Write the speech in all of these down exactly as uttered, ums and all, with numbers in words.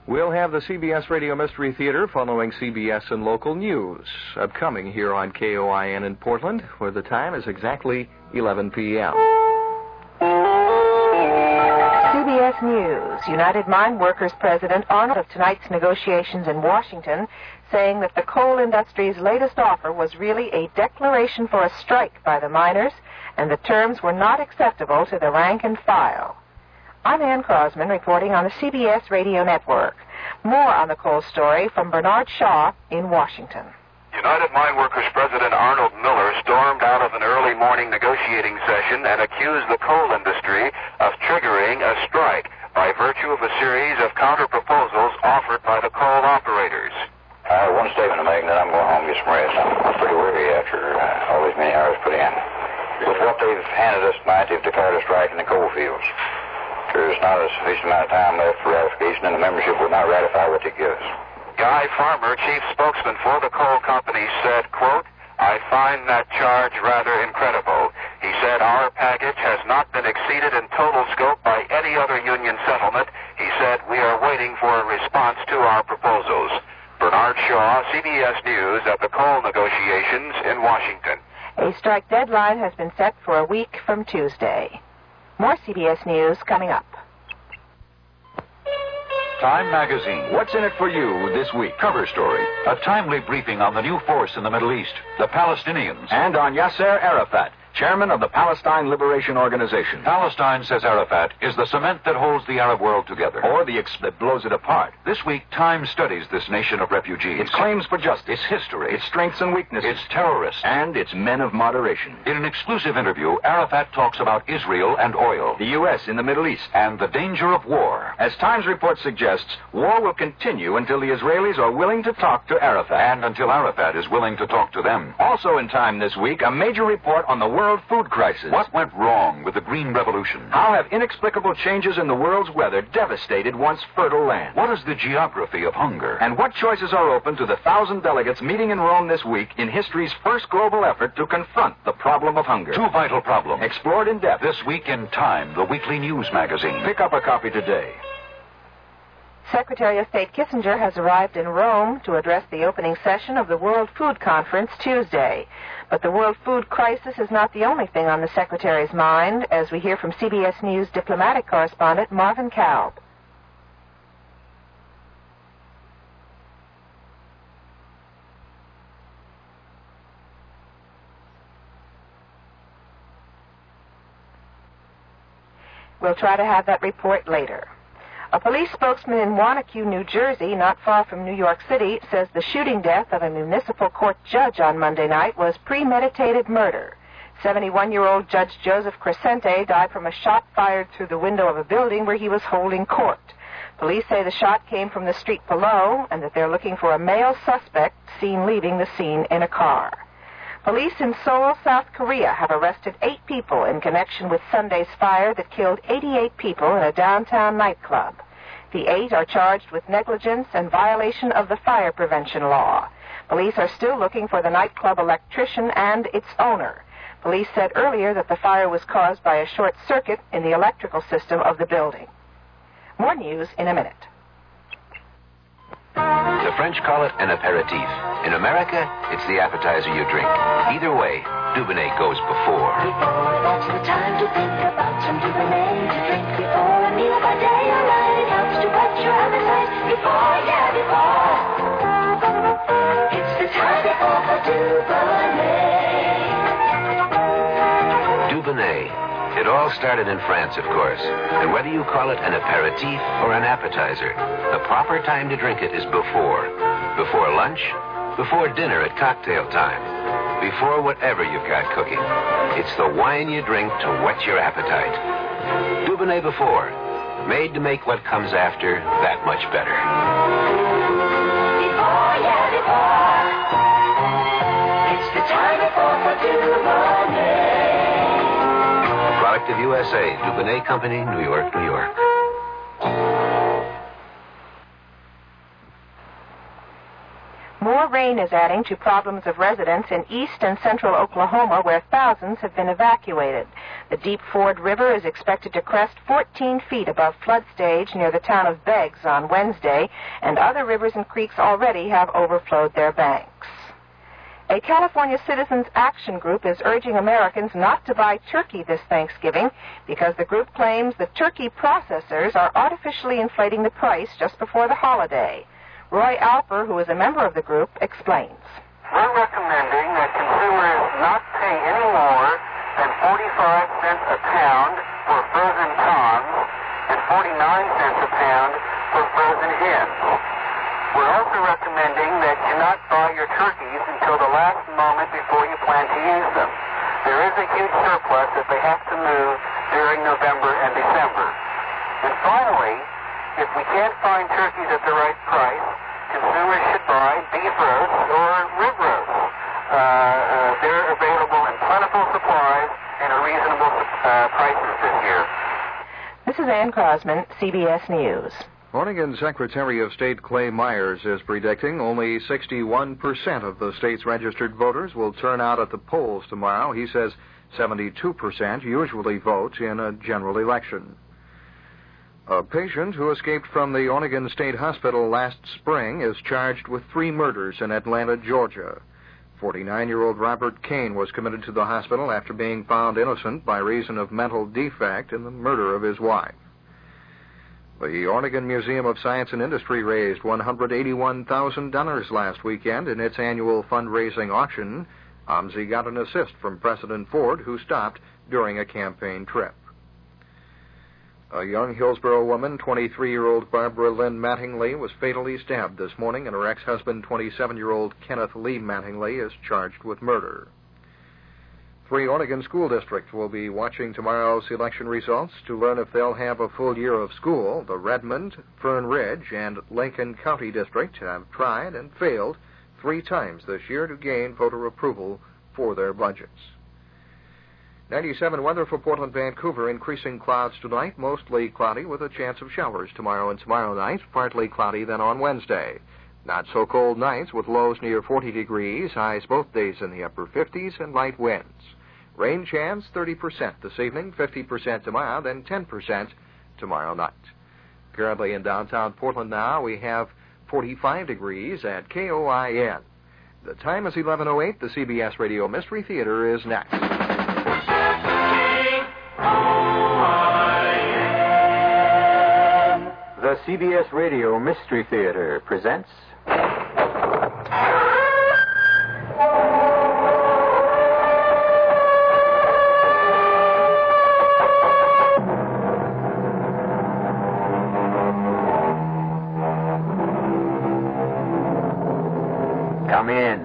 We'll have the C B S Radio Mystery Theater following C B S and local news. Upcoming here on K O I N in Portland, where the time is exactly eleven p.m. C B S News. United Mine Workers President Arnold of tonight's negotiations in Washington, saying that the coal industry's latest offer was really a declaration for a strike by the miners, and the terms were not acceptable to the rank and file. I'm Ann Crosman reporting on the C B S Radio Network. More on the coal story from Bernard Shaw in Washington. United Mine Workers President Arnold Miller stormed out of an early morning negotiating session and accused the coal industry of triggering a strike by virtue of a series of counter-proposals offered by the coal operators. I have one statement to make, and then I'm going home to get some rest. I'm pretty weary after uh, all these many hours put in. With what they've handed us tonight, they've declared a strike in the coal fields. There's not a sufficient amount of time left for ratification, and the membership will not ratify what they give us. Guy Farmer, chief spokesman for the coal company, said, quote, "I find that charge rather incredible." He said our package has not been exceeded in total scope by any other union settlement. He said we are waiting for a response to our proposals. Bernard Shaw, C B S News, at the coal negotiations in Washington. A strike deadline has been set for a week from Tuesday. More C B S News coming up. Time Magazine. What's in it for you this week? Cover story. A timely briefing on the new force in the Middle East, the Palestinians. And on Yasser Arafat, chairman of the Palestine Liberation Organization. Palestine, says Arafat, is the cement that holds the Arab world together. Or the ex that blows it apart. This week, Time studies this nation of refugees. Its claims for justice. Its history. Its strengths and weaknesses. Its terrorists. And its men of moderation. In an exclusive interview, Arafat talks about Israel and oil. The U S in the Middle East. And the danger of war. As Times report suggests, war will continue until the Israelis are willing to talk to Arafat. And until Arafat is willing to talk to them. Also in Time this week, a major report on the world food crisis. What went wrong with the Green Revolution? How have inexplicable changes in the world's weather devastated once fertile land? What is the geography of hunger? And what choices are open to the thousand delegates meeting in Rome this week in history's first global effort to confront the problem of hunger? Two vital problems. Explored in depth. This week in Time, the weekly news magazine. Pick up a copy today. Secretary of State Kissinger has arrived in Rome to address the opening session of the World Food Conference Tuesday. But the world food crisis is not the only thing on the Secretary's mind, as we hear from C B S News diplomatic correspondent Marvin Kalb. We'll try to have that report later. A police spokesman in Wanacue, New Jersey, not far from New York City, says the shooting death of a municipal court judge on Monday night was premeditated murder. seventy-one-year-old Judge Joseph Crescente died from a shot fired through the window of a building where he was holding court. Police say the shot came from the street below and that they're looking for a male suspect seen leaving the scene in a car. Police in Seoul, South Korea, have arrested eight people in connection with Sunday's fire that killed eighty-eight people in a downtown nightclub. The eight are charged with negligence and violation of the fire prevention law. Police are still looking for the nightclub electrician and its owner. Police said earlier that the fire was caused by a short circuit in the electrical system of the building. More news in a minute. The French call it an aperitif. In America, it's the appetizer you drink. Either way, Dubonnet goes before. Before, that's the time to think about some Dubonnet to drink before a meal by day. Alright, it helps to whet your appetite. Before, yeah, before. It's the time before for Dubonnet. Dubonnet. It all started in France, of course. And whether you call it an aperitif or an appetizer, the proper time to drink it is before. Before lunch, before dinner at cocktail time, before whatever you've got cooking. It's the wine you drink to whet your appetite. Dubonnet before, made to make what comes after that much better. Before, yeah, before. It's the time before for Dubonnet. Product of U S A, Dubonnet Company, New York, New York. More rain is adding to problems of residents in east and central Oklahoma, where thousands have been evacuated. The Deep Ford River is expected to crest fourteen feet above flood stage near the town of Beggs on Wednesday, and other rivers and creeks already have overflowed their banks. A California Citizens Action Group is urging Americans not to buy turkey this Thanksgiving because the group claims the turkey processors are artificially inflating the price just before the holiday. Roy Alper, who is a member of the group, explains. We're recommending that consumers not pay any more than forty-five cents a pound for frozen prawns and forty-nine cents a pound for frozen hens. We're also recommending that you not buy your turkeys until the last moment before you plan to use them. There is a huge surplus that they have to move during November and December. And finally, if we can't find turkeys at the right price, consumers should buy beef roast or rib roast. Uh, uh, they're available in plentiful supplies and at reasonable uh, prices this year. This is Ann Crosman, C B S News. Oregon Secretary of State Clay Myers is predicting only sixty-one percent of the state's registered voters will turn out at the polls tomorrow. He says seventy-two percent usually vote in a general election. A patient who escaped from the Oregon State Hospital last spring is charged with three murders in Atlanta, Georgia. forty-nine-year-old Robert Kane was committed to the hospital after being found innocent by reason of mental defect in the murder of his wife. The Oregon Museum of Science and Industry raised one hundred eighty-one thousand dollars last weekend in its annual fundraising auction. O M S I got an assist from President Ford, who stopped during a campaign trip. A young Hillsborough woman, twenty-three-year-old Barbara Lynn Mattingly, was fatally stabbed this morning, and her ex-husband, twenty-seven-year-old Kenneth Lee Mattingly, is charged with murder. Three Oregon school districts will be watching tomorrow's election results to learn if they'll have a full year of school. The Redmond, Fern Ridge, and Lincoln County districts have tried and failed three times this year to gain voter approval for their budgets. ninety-seven weather for Portland, Vancouver. Increasing clouds tonight, mostly cloudy with a chance of showers tomorrow and tomorrow night. Partly cloudy then on Wednesday. Not so cold nights with lows near forty degrees, highs both days in the upper fifties, and light winds. Rain chance thirty percent this evening, fifty percent tomorrow, then ten percent tomorrow night. Currently in downtown Portland now, we have forty-five degrees at K O I N. The time is eleven oh eight. The C B S Radio Mystery Theater is next. The C B S Radio Mystery Theater presents... Come in.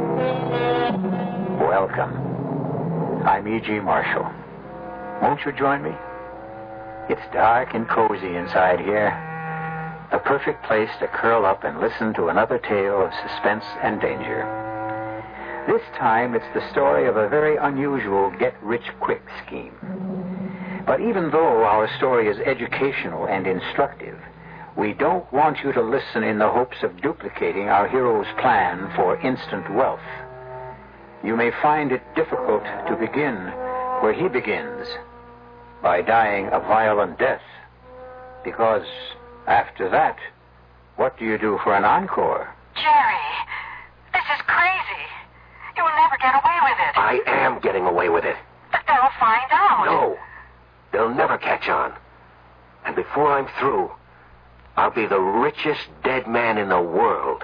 Welcome. I'm E G. Marshall. Won't you join me? It's dark and cozy inside here. A perfect place to curl up and listen to another tale of suspense and danger. This time, it's the story of a very unusual get-rich-quick scheme. But even though our story is educational and instructive, we don't want you to listen in the hopes of duplicating our hero's plan for instant wealth. You may find it difficult to begin where he begins, by dying a violent death. Because after that, what do you do for an encore? Jerry, this is crazy. You will never get away with it. I am getting away with it. But they'll find out. No, they'll never catch on. And before I'm through, I'll be the richest dead man in the world.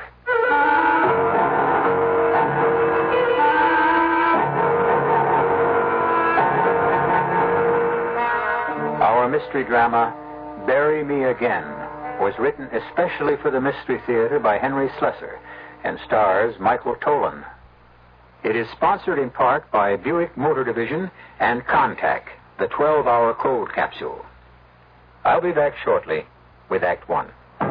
Our mystery drama, Bury Me Again, was written especially for the Mystery Theater by Henry Slesser and stars Michael Tolan. It is sponsored in part by Buick Motor Division and Contac, the twelve-hour cold capsule. I'll be back shortly with Act One.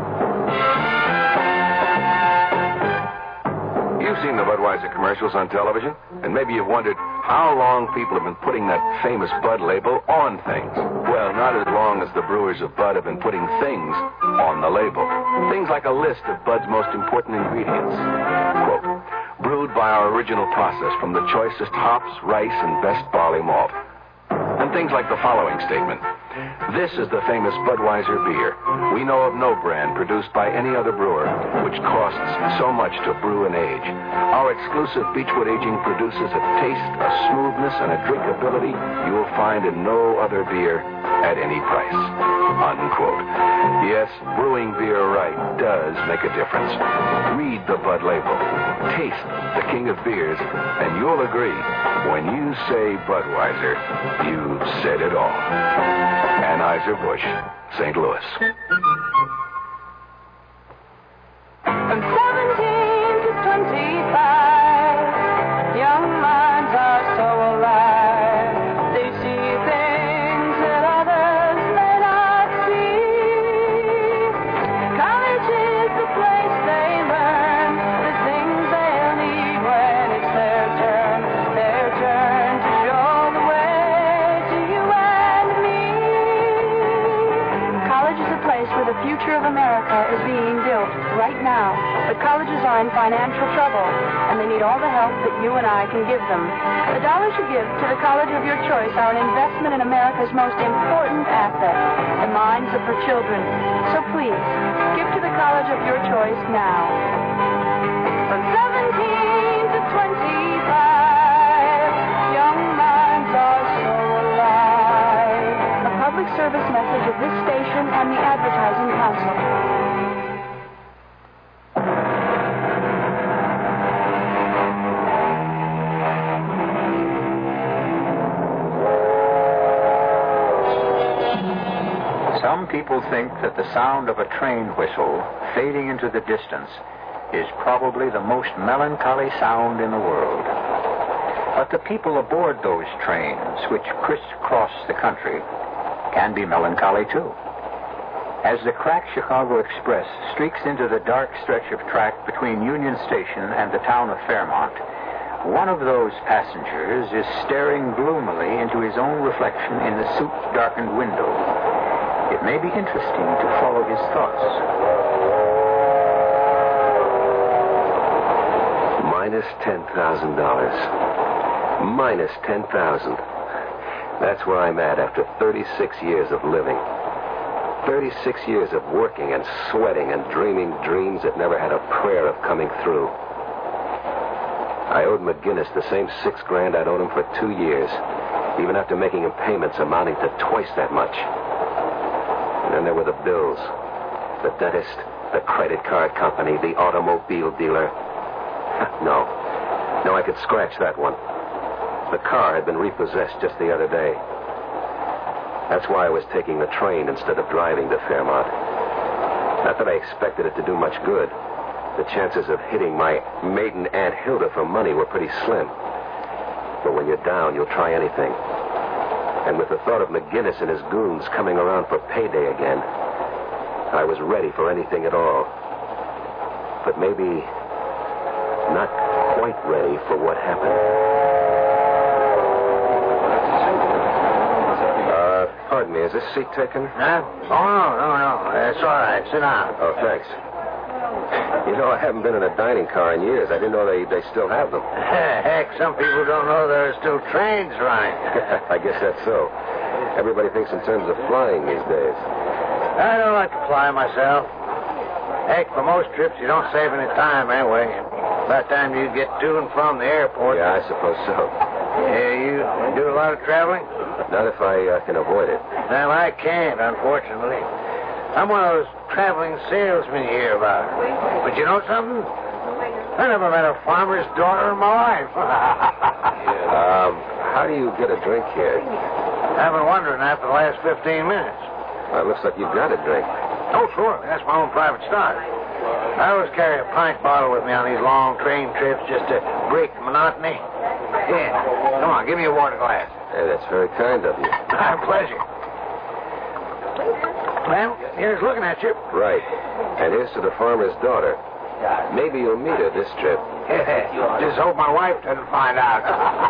You've seen the Budweiser commercials on television, and maybe you've wondered how long people have been putting that famous Bud label on things. Well, not as long as the brewers of Bud have been putting things on the label. Things like a list of Bud's most important ingredients. Quote, brewed by our original process from the choicest hops, rice, and best barley malt. And And things like the following statement. This is the famous Budweiser beer. We know of no brand produced by any other brewer which costs so much to brew and age. Our exclusive Beechwood aging produces a taste, a smoothness, and a drinkability you will find in no other beer at any price. Unquote. Yes, brewing beer right does make a difference. Read the Bud label. Taste the king of beers, and you'll agree, when you say Budweiser, you've said it all. Anheuser-Busch, Saint Louis. From seventeen to twenty-five, young minds are so alive. They see things that others may not see. College is the place they learn the things they'll need when it's their turn. Their turn to show the way to you and me. College is a place where the future of America is being built right now. But colleges are in financial trouble, and they need all the help that you and I can give them. The dollars you give to the college of your choice are an investment in America's most important asset, the minds of her children. So please, give to the college of your choice now. From seventeen to twenty-five, young minds are so alive. A public service message of this station and the Advertising Council. Some people think that the sound of a train whistle fading into the distance is probably the most melancholy sound in the world. But the people aboard those trains, which crisscross the country, can be melancholy too. As the cracked Chicago Express streaks into the dark stretch of track between Union Station and the town of Fairmont, one of those passengers is staring gloomily into his own reflection in the soot-darkened window. It may be interesting to follow his thoughts. Minus ten thousand dollars. Minus ten thousand dollars. That's where I'm at after thirty-six years of living. thirty-six years of working and sweating and dreaming dreams that never had a prayer of coming through. I owed McGinnis the same six grand I'd owed him for two years, even after making him payments amounting to twice that much. And then there were the bills. The dentist, the credit card company, the automobile dealer. No. No, I could scratch that one. The car had been repossessed just the other day. That's why I was taking the train instead of driving to Fairmont. Not that I expected it to do much good. The chances of hitting my maiden Aunt Hilda for money were pretty slim. But when you're down, you'll try anything. And with the thought of McGinnis and his goons coming around for payday again, I was ready for anything at all. But maybe not quite ready for what happened. Pardon me, is this seat taken? Huh? Oh, no, no, no. It's all right. Sit down. Oh, thanks. You know, I haven't been in a dining car in years. I didn't know they, they still have them. Heck, some people don't know there are still trains running. I guess that's so. Everybody thinks in terms of flying these days. I don't like to fly myself. Heck, for most trips, you don't save any time anyway. By the time you get to and from the airport. Yeah, I suppose so. Yeah, you do a lot of traveling? Not if I uh, can avoid it. Well, I can't, unfortunately. I'm one of those traveling salesmen you hear about. But you know something? I never met a farmer's daughter in my life. um, how do you get a drink here? I've been wondering that for the last fifteen minutes. Well, it looks like you've got a drink. Oh, sure. That's my own private stock. I always carry a pint bottle with me on these long train trips just to break the monotony. Yeah. Come on, give me a water glass. Hey, that's very kind of you. My pleasure. Well, here's looking at you. Right. And here's to the farmer's daughter. Maybe you'll meet her this trip. Just hope my wife doesn't find out.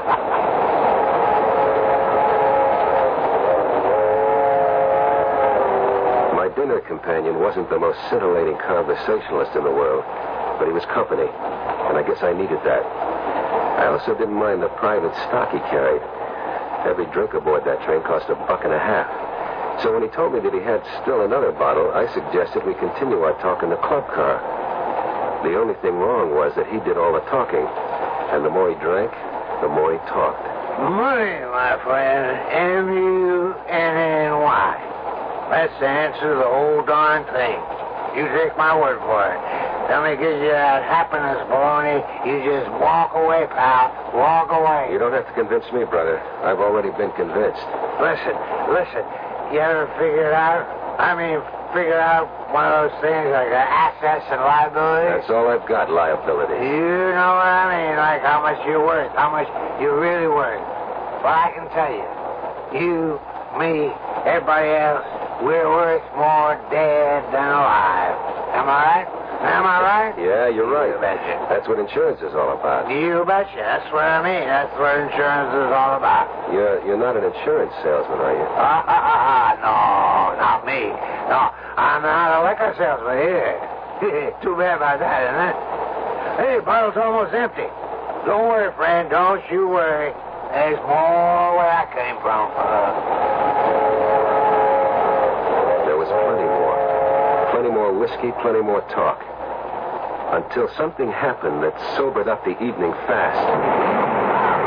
My dinner companion wasn't the most scintillating conversationalist in the world, but he was company, and I guess I needed that. I also didn't mind the private stock he carried. Every drink aboard that train cost a buck and a half. So when he told me that he had still another bottle, I suggested we continue our talk in the club car. The only thing wrong was that he did all the talking. And the more he drank, the more he talked. Money, my friend. M U N N Y. That's the answer to the whole darn thing. You take my word for it. Tell me gives you that happiness baloney, you just walk away, pal. Walk away. You don't have to convince me, brother. I've already been convinced. Listen, listen. You ever figure it out? I mean, figure out one of those things like uh, assets and liabilities? That's all I've got, liability. You know what I mean, like how much you're worth, how much you're really worth. Well, I can tell you, you, me, everybody else, we're worth more dead than alive. Am I right? Am I right? Yeah, you're right. You betcha. That's what insurance is all about. You betcha. That's what I mean. That's what insurance is all about. You're you're not an insurance salesman, are you? Ah, ah, ah, ah. No, not me. No, I'm not a liquor salesman either. Too bad about that, isn't it? Hey, the bottle's almost empty. Don't worry, friend. Don't you worry. There's more where I came from. Uh... There was plenty more. Plenty more whiskey, plenty more talk. Until something happened that sobered up the evening fast.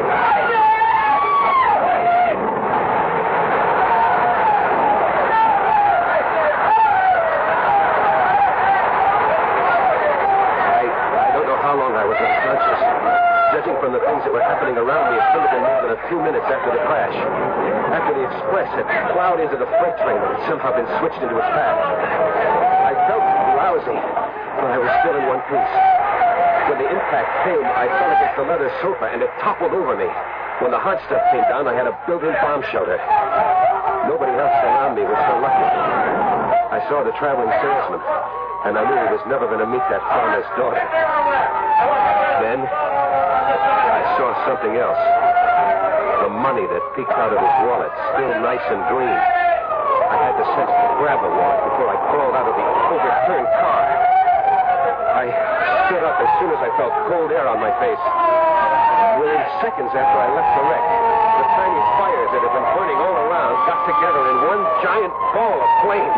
Judging from the things that were happening around me, it couldn't have been more than a few minutes after the crash. After the express had plowed into the freight train that had somehow been switched into its path. I felt lousy, but I was still in one piece. When the impact came, I fell against the leather sofa, and it toppled over me. When the hard stuff came down, I had a built-in bomb shelter. Nobody else around me was so lucky. I saw the traveling salesman, and I knew he was never going to meet that farmer's daughter. Then, I saw something else. The money that peeked out of his wallet, still nice and green. I had the sense to grab the wallet before I crawled out of the overturned car. I stood up as soon as I felt cold air on my face. Within seconds after I left the wreck, the tiny fires that had been burning all around got together in one giant ball of flame.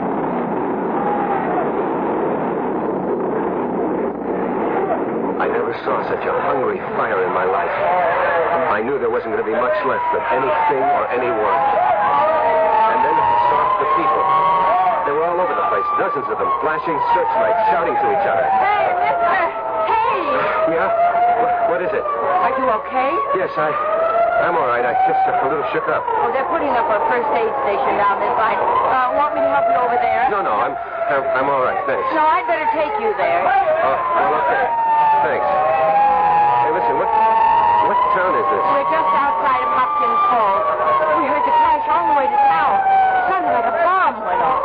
I never saw such a hungry fire in my life. I knew there wasn't going to be much left of anything or anyone. And then I saw the people. They were all over the place, dozens of them, flashing searchlights, shouting to each other. Hey, mister! Hey! Yeah? What, what is it? Are you okay? Yes, I... I'm all right. I just a little shook up. Oh, they're putting up a first aid station down this line. Uh, want me to help you over there? No, no, I'm, I'm, I'm all right, thanks. No, I'd better take you there. Oh, well, okay. Thanks. Hey, listen, what what town is this? We're just outside of Hopkins Falls. We heard the crash all the way to town. Sounded like a bomb went off.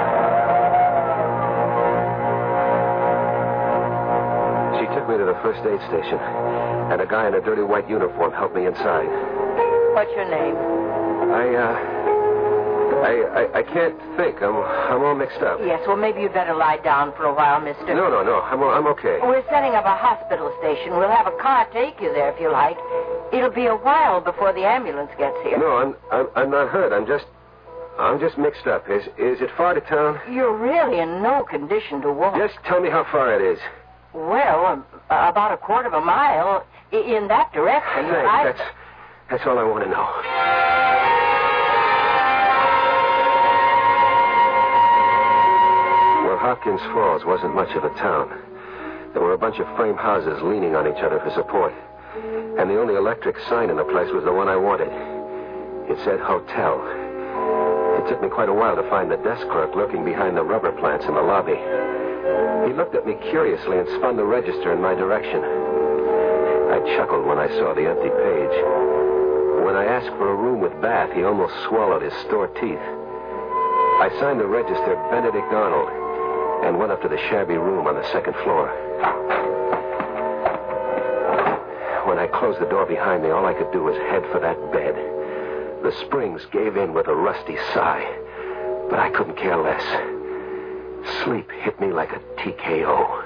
She took me to the first aid station, and a guy in a dirty white uniform helped me inside. What's your name? I, uh... I, I, I can't think. I'm I'm all mixed up. Yes, well, maybe you'd better lie down for a while, mister. No, no, no. I'm I'm okay. We're setting up a hospital station. We'll have a car take you there if you like. It'll be a while before the ambulance gets here. No, I'm I'm, I'm not hurt. I'm just I'm just mixed up. Is is it far to town? You're really in no condition to walk. Just tell me how far it is. Well, um, about a quarter of a mile in that direction. Thanks. I... That's that's all I want to know. Hopkins Falls wasn't much of a town. There were a bunch of frame houses leaning on each other for support. And the only electric sign in the place was the one I wanted. It said hotel. It took me quite a while to find the desk clerk lurking behind the rubber plants in the lobby. He looked at me curiously and spun the register in my direction. I chuckled when I saw the empty page. When I asked for a room with bath, he almost swallowed his store teeth. I signed the register Benedict Arnold and went up to the shabby room on the second floor. When I closed the door behind me, all I could do was head for that bed. The springs gave in with a rusty sigh, but I couldn't care less. Sleep hit me like a T K O.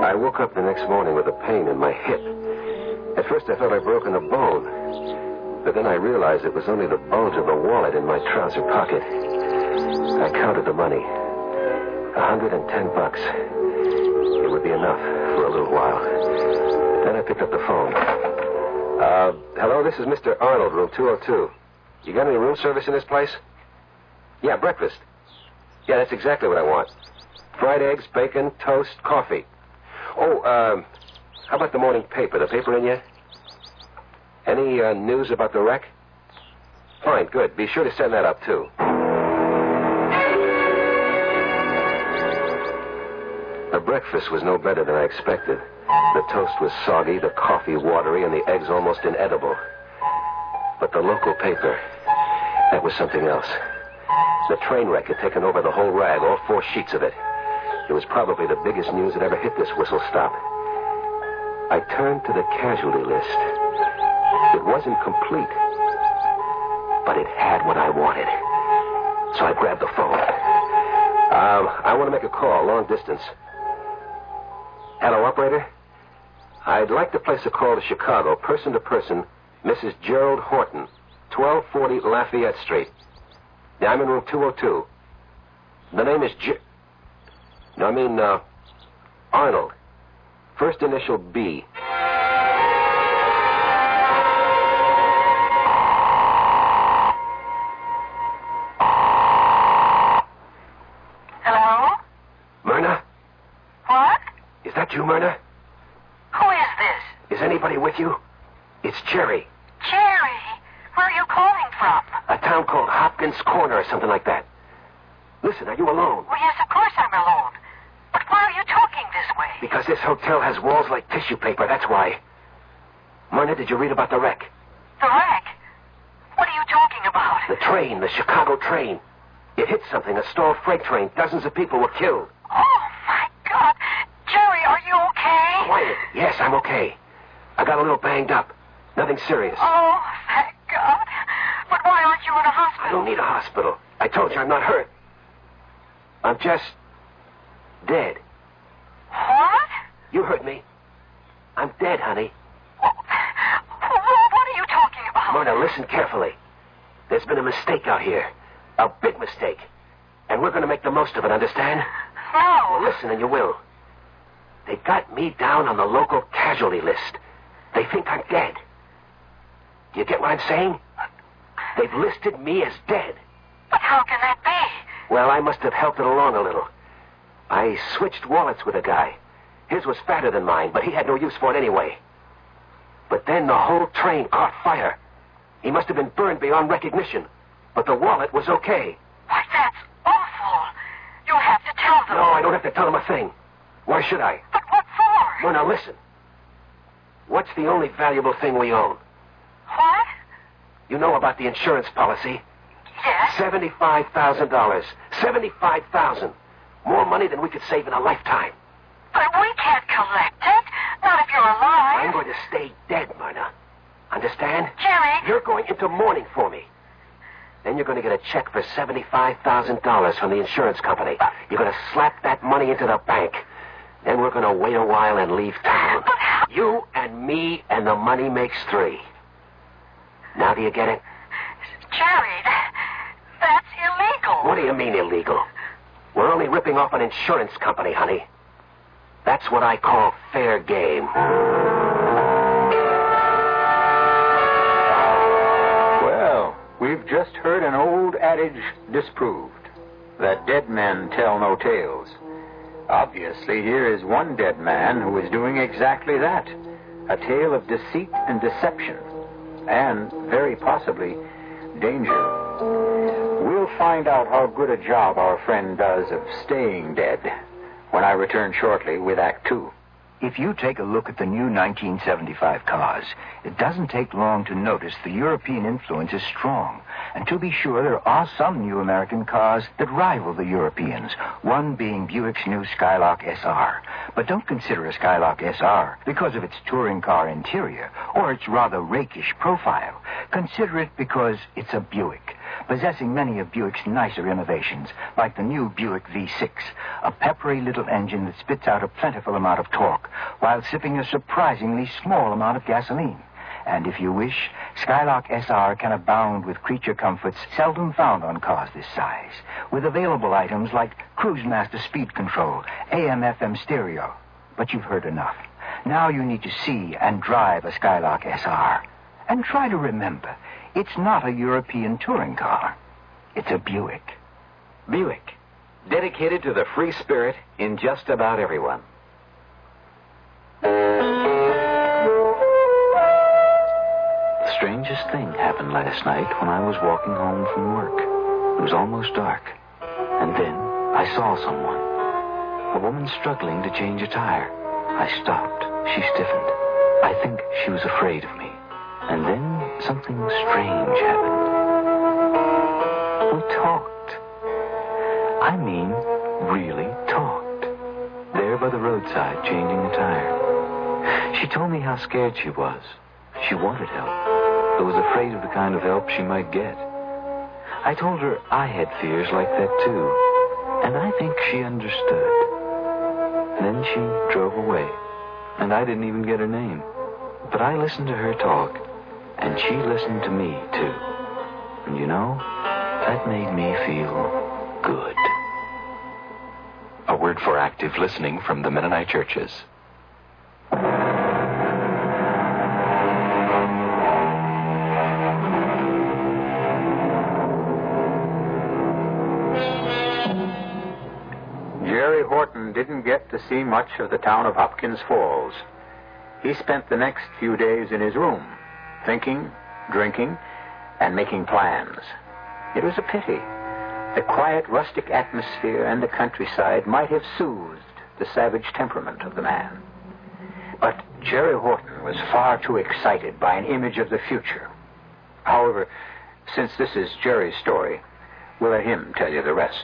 I woke up the next morning with a pain in my hip. At first I thought I'd broken a bone. But then I realized it was only the bulge of the wallet in my trouser pocket. I counted the money. A hundred and ten bucks. It would be enough for a little while. Then I picked up the phone. Uh, hello, this is Mister Arnold, room two oh two. You got any room service in this place? Yeah, breakfast. Yeah, that's exactly what I want. Fried eggs, bacon, toast, coffee. Oh, um, how about the morning paper? The paper in yet? Any uh, news about the wreck? Fine, good. Be sure to send that up, too. The breakfast was no better than I expected. The toast was soggy, the coffee watery, and the eggs almost inedible. But the local paper, that was something else. The train wreck had taken over the whole rag, all four sheets of it. It was probably the biggest news that ever hit this whistle stop. I turned to the casualty list. It wasn't complete, but it had what I wanted. So I grabbed the phone. Um, I want to make a call, long distance. Hello, operator? I'd like to place a call to Chicago, person to person, Missus Gerald Horton, twelve forty Lafayette Street. Yeah, I'm in room two oh two. The name is J... No, I mean, uh, Arnold. First initial B. Hello? Myrna? What? Is that you, Myrna? Who is this? Is anybody with you? It's Jerry. Jerry? Where are you calling from? A town called Hopkins Corner or something like that. Listen, are you alone? Well, yes, of course I'm alone. But why are you talking this way? Because this hotel has walls like tissue paper, that's why. Myrna, did you read about the wreck? The wreck? What are you talking about? The train, the Chicago train. It hit something, a stalled freight train. Dozens of people were killed. Oh, my God. Jerry, are you okay? Quiet. Yes, I'm okay. I got a little banged up. Nothing serious. Oh, thank God. But why aren't you in a hospital? I don't need a hospital. I told you I'm not hurt. I'm just dead. What? You heard me. I'm dead, honey. What are you talking about? Myrna, listen carefully. There's been a mistake out here. A big mistake. And we're going to make the most of it, understand? No. Well, listen and you will. They got me down on the local casualty list. They think I'm dead. Do you get what I'm saying? They've listed me as dead. But how can that be? Well, I must have helped it along a little. I switched wallets with a guy. His was fatter than mine, but he had no use for it anyway. But then the whole train caught fire. He must have been burned beyond recognition. But the wallet was okay. Why, that's awful. You have to tell them. No, I don't have to tell them a thing. Why should I? But what for? Well, now listen. What's the only valuable thing we own? What? You know about the insurance policy? Yes. Seventy-five thousand dollars. Seventy-five thousand. More money than we could save in a lifetime. But we can't collect it. Not if you're alive. I'm going to stay dead, Myrna. Understand? Jerry. You're going into mourning for me. Then you're going to get a check for seventy-five thousand dollars from the insurance company. You're going to slap that money into the bank. Then we're going to wait a while and leave town. But how? You and me and the money makes three. Now do you get it? Jerry, that, that's illegal. What do you mean illegal? We're only ripping off an insurance company, honey. That's what I call fair game. Well, we've just heard an old adage disproved, that dead men tell no tales. Obviously, here is one dead man who is doing exactly that. A tale of deceit and deception, and, very possibly, danger. We'll find out how good a job our friend does of staying dead when I return shortly with Act Two. If you take a look at the new nineteen seventy-five cars, it doesn't take long to notice the European influence is strong. And to be sure, there are some new American cars that rival the Europeans, one being Buick's new Skylark S R. But don't consider a Skylark S R because of its touring car interior or its rather rakish profile. Consider it because it's a Buick. possessing many of Buick's nicer innovations, like the new Buick V six, a peppery little engine that spits out a plentiful amount of torque while sipping a surprisingly small amount of gasoline. And if you wish, Skylark S R can abound with creature comforts seldom found on cars this size, with available items like Cruise Master speed control, A M F M stereo. But you've heard enough. Now you need to see and drive a Skylark S R. And try to remember, it's not a European touring car. It's a Buick. Buick, dedicated to the free spirit in just about everyone. The strangest thing happened last night when I was walking home from work. It was almost dark. And then I saw someone. A woman struggling to change a tire. I stopped. She stiffened. I think she was afraid of me. And then something strange happened. We talked. I mean, really talked. There by the roadside, changing the tire. She told me how scared she was. She wanted help, but was afraid of the kind of help she might get. I told her I had fears like that too, and I think she understood. Then she drove away, and I didn't even get her name. But I listened to her talk, and she listened to me too. And you know, that made me feel good. A word for active listening from the Mennonite churches. Jerry Horton didn't get to see much of the town of Hopkins Falls. He spent the next few days in his room, thinking, drinking, and making plans. It was a pity. The quiet, rustic atmosphere and the countryside might have soothed the savage temperament of the man. But Jerry Horton was far too excited by an image of the future. However, since this is Jerry's story, we'll let him tell you the rest.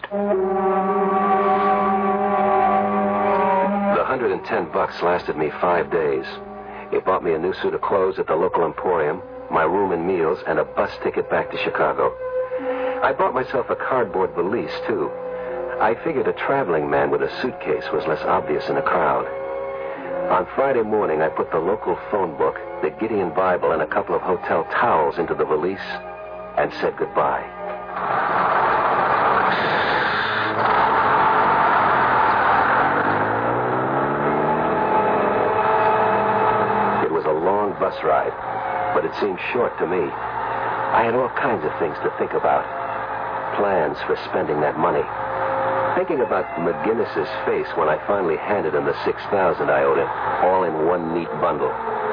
The one hundred ten bucks lasted me five days. It bought me a new suit of clothes at the local emporium, my room and meals, and a bus ticket back to Chicago. I bought myself a cardboard valise, too. I figured a traveling man with a suitcase was less obvious in a crowd. On Friday morning, I put the local phone book, the Gideon Bible, and a couple of hotel towels into the valise and said goodbye. It was a long bus ride, but it seemed short to me. I had all kinds of things to think about. Plans for spending that money. Thinking about McGinnis's face when I finally handed him the six thousand I owed him, all in one neat bundle.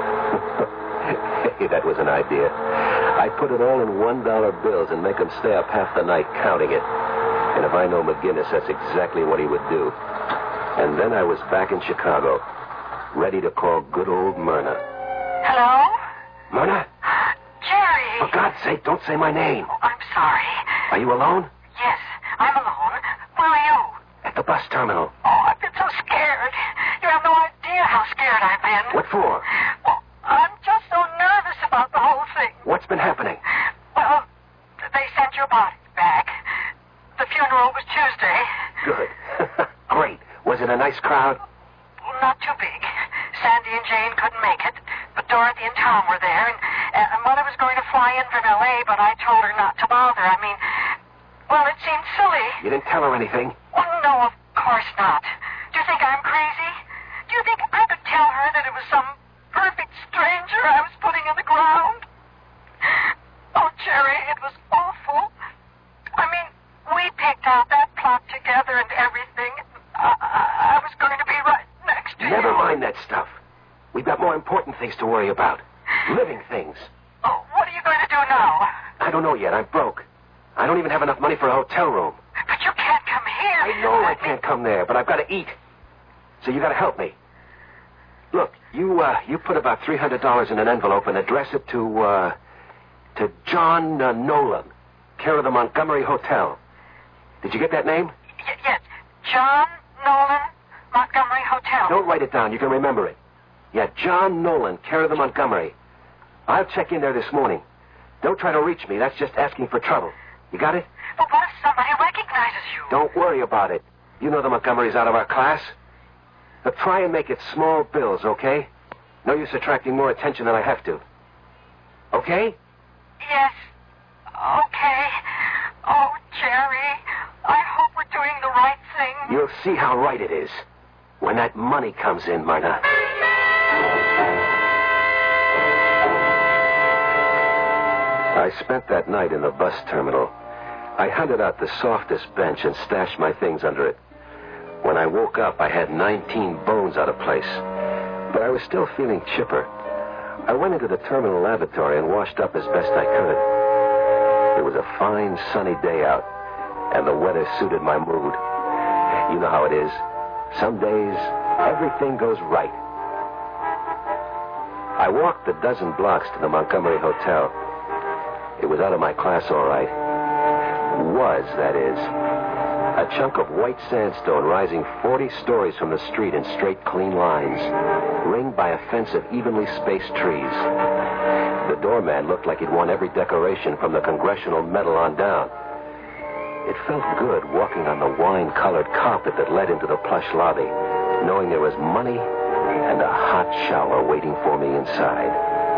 Hey, that was an idea. I'd put it all in one dollar bills and make him stay up half the night counting it. And if I know McGinnis, that's exactly what he would do. And then I was back in Chicago, ready to call good old Myrna. Hello? Myrna? Jerry. For God's sake, don't say my name. Oh, I'm sorry. Are you alone? Yes, I'm alone. Where are you? At the bus terminal. Oh, I've been so scared. You have no idea how scared I've been. What for? Well, I'm just so nervous about the whole thing. What's been happening? Well, they sent your body back. The funeral was Tuesday. Good. Great. Was it a nice crowd? Not too big. Sandy and Jane couldn't make it, but Dorothy and Tom were there, and, and Mother was going to fly in from L A, but I told her not to bother. I mean, well, it seemed silly. You didn't tell her anything? Oh, no, of course not. Do you think I'm crazy? Do you think I could tell her that it was some perfect stranger I was putting in the ground? Oh, Jerry, it was awful. I mean, we picked out that plot together and everything. I, I, I was going to be right next to you. Never mind that stuff. We've got more important things to worry about. Living things. Oh, what are you going to do now? I don't know yet. I'm broke. I don't even have enough money for a hotel room. But you can't come here. I know I can't come there, but I've got to eat. So you got to help me. Look, you uh, you put about three hundred dollars in an envelope and address it to uh, to John uh, Nolan, care of the Montgomery Hotel. Did you get that name? Y- yes, John Nolan, Montgomery Hotel. Don't write it down. You can remember it. Yeah, John Nolan, care of the Montgomery. I'll check in there this morning. Don't try to reach me. That's just asking for trouble. You got it? But what if somebody recognizes you? Don't worry about it. You know the Montgomerys out of our class. But try and make it small bills, okay? No use attracting more attention than I have to. Okay? Yes. Okay. Oh, Jerry, I hope we're doing the right thing. You'll see how right it is when that money comes in, Myrna. I spent that night in the bus terminal. I hunted out the softest bench and stashed my things under it. When I woke up, I had nineteen bones out of place. But I was still feeling chipper. I went into the terminal lavatory and washed up as best I could. It was a fine, sunny day out, and the weather suited my mood. You know how it is. Some days, everything goes right. I walked a dozen blocks to the Montgomery Hotel. It was out of my class, all right. Was, that is. A chunk of white sandstone rising forty stories from the street in straight, clean lines, ringed by a fence of evenly spaced trees. The doorman looked like he'd won every decoration from the Congressional Medal on down. It felt good walking on the wine-colored carpet that led into the plush lobby, knowing there was money and a hot shower waiting for me inside.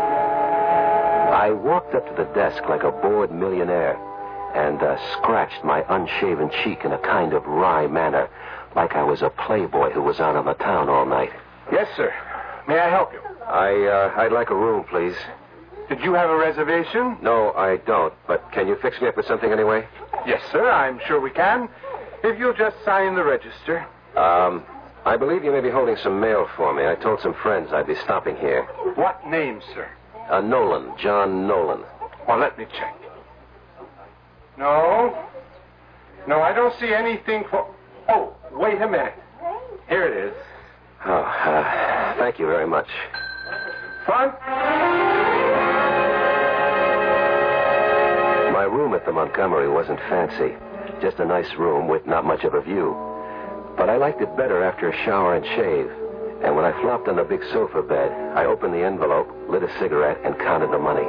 I walked up to the desk like a bored millionaire and uh, scratched my unshaven cheek in a kind of wry manner, like I was a playboy who was out on the town all night. Yes, sir. May I help you? I, uh, I'd like a room, please. Did you have a reservation? No, I don't. But can you fix me up with something anyway? Yes, sir. I'm sure we can. If you'll just sign the register. Um, I believe you may be holding some mail for me. I told some friends I'd be stopping here. What name, sir? Uh, Nolan. John Nolan. Well, let me check. No. No, I don't see anything for... Oh, wait a minute. Here it is. Oh, uh, thank you very much. Front. My room at the Montgomery wasn't fancy. Just a nice room with not much of a view. But I liked it better after a shower and shave. And when I flopped on the big sofa bed, I opened the envelope, lit a cigarette, and counted the money.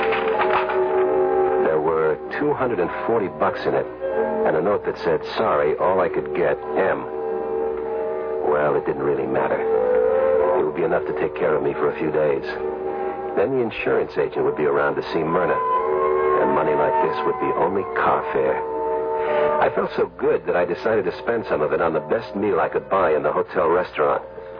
There were two hundred forty bucks in it, and a note that said, sorry, all I could get, M. Well, it didn't really matter. It would be enough to take care of me for a few days. Then the insurance agent would be around to see Myrna, and money like this would be only car fare. I felt so good that I decided to spend some of it on the best meal I could buy in the hotel restaurant.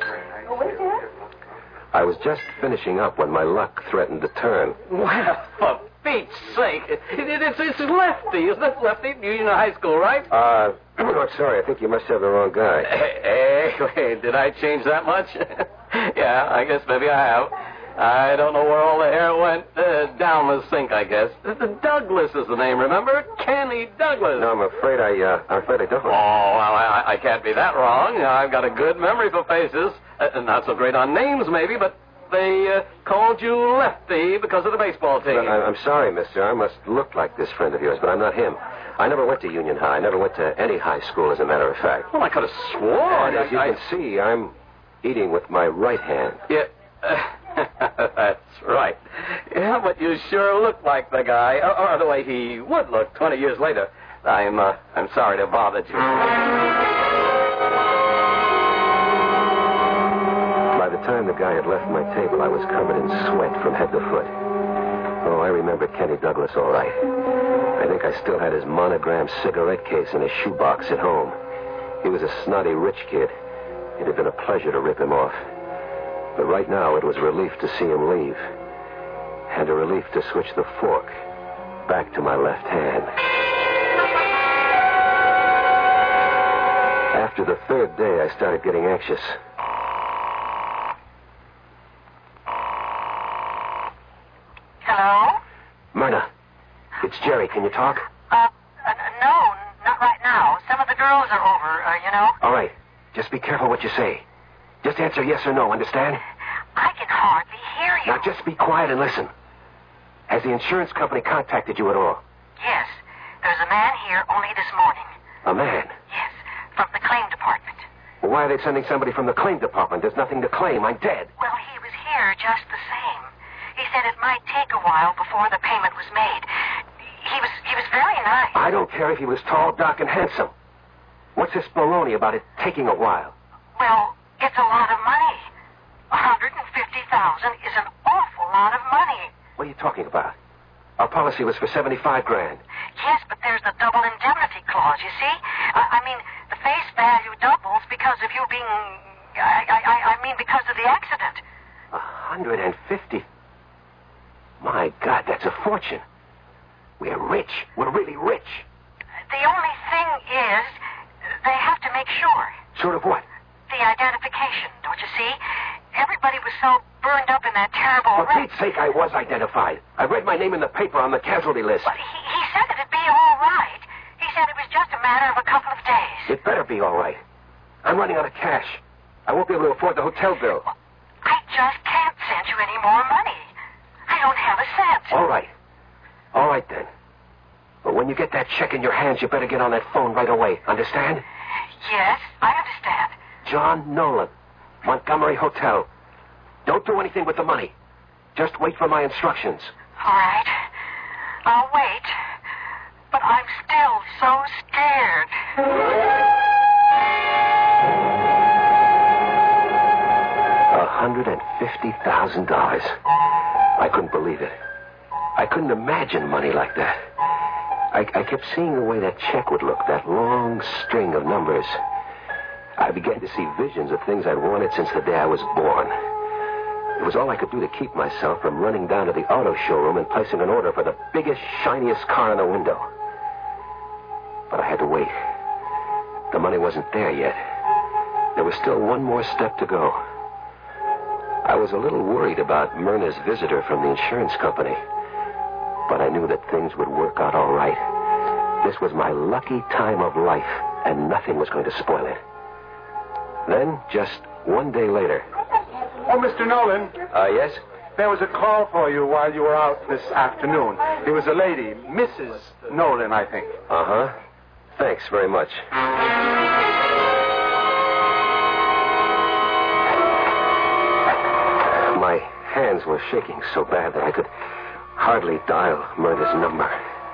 I was just finishing up when my luck threatened to turn. Well, for Pete's sake. It, it, it's, it's Lefty, isn't it? Lefty? You know high school, right? Uh, I'm sorry. I think you must have the wrong guy. Hey, hey, did I change that much? Yeah, I guess maybe I have. I don't know where all the hair went. Uh, down the sink, I guess. Douglas is the name, remember? Kenny Douglas. No, I'm afraid I, uh, I'm afraid I don't. Oh, well, I, I can't be that wrong. I've got a good memory for faces. Uh, not so great on names, maybe, but they uh, called you Lefty because of the baseball team. Well, I, I'm sorry, mister. I must look like this friend of yours, but I'm not him. I never went to Union High. I never went to any high school, as a matter of fact. Well, I could have sworn. And as you I, can see, I'm eating with my right hand. Yeah. Uh, That's right. Yeah, but you sure look like the guy, or, or the way he would look twenty years later. I'm, uh, I'm sorry to bother you. By the time the guy had left my table, I was covered in sweat from head to foot. Oh, I remember Kenny Douglas all right. I think I still had his monogrammed cigarette case in his shoebox at home. He was a snotty rich kid. It had been a pleasure to rip him off. But right now, it was a relief to see him leave. And a relief to switch the fork back to my left hand. After the third day, I started getting anxious. Hello? Myrna, it's Jerry. Can you talk? Uh, uh, no, not right now. Some of the girls are over, uh, you know. All right. Just be careful what you say. Just answer yes or no, understand? I can hardly hear you. Now, just be quiet and listen. Has the insurance company contacted you at all? Yes. There's a man here only this morning. A man? Yes, from the claim department. Well, why are they sending somebody from the claim department? There's nothing to claim. I'm dead. Well, he was here just the same. He said it might take a while before the payment was made. He was he was very nice. I don't care if he was tall, dark, and handsome. What's this baloney about it taking a while? Well, it's a lot of money. one hundred fifty thousand dollars is an awful lot of money. What are you talking about? Our policy was for seventy-five grand. Yes, but there's the double indemnity clause, you see? I, I mean, the face value doubles because of you being... I, I, I mean, because of the accident. A hundred and fifty... My God, that's a fortune. We're rich. We're really rich. The only thing is, they have to make sure. Sure of what? The identification, don't you see? Everybody was so burned up in that terrible... For Pete's sake, I was identified. I read my name in the paper on the casualty list. But he, he said it'd be all right. He said it was just a matter of a couple of days. It better be all right. I'm running out of cash. I won't be able to afford the hotel bill. I just can't send you any more money. I don't have a cent. All right. All right, then. But when you get that check in your hands, you better get on that phone right away. Understand? Yes, I understand. John Nolan, Montgomery Hotel. Don't do anything with the money. Just wait for my instructions. All right. I'll wait. But I'm still so scared. A hundred and fifty thousand dollars. I couldn't believe it. I couldn't imagine money like that. I, I kept seeing the way that check would look, that long string of numbers. I began to see visions of things I'd wanted since the day I was born. It was all I could do to keep myself from running down to the auto showroom and placing an order for the biggest, shiniest car in the window. But I had to wait. The money wasn't there yet. There was still one more step to go. I was a little worried about Myrna's visitor from the insurance company, but I knew that things would work out all right. This was my lucky time of life, and nothing was going to spoil it. Then, just one day later... Oh, Mister Nolan. Uh, yes? There was a call for you while you were out this afternoon. It was a lady, Missus Nolan, I think. Uh-huh. Thanks very much. My hands were shaking so bad that I could hardly dial Myrna's number.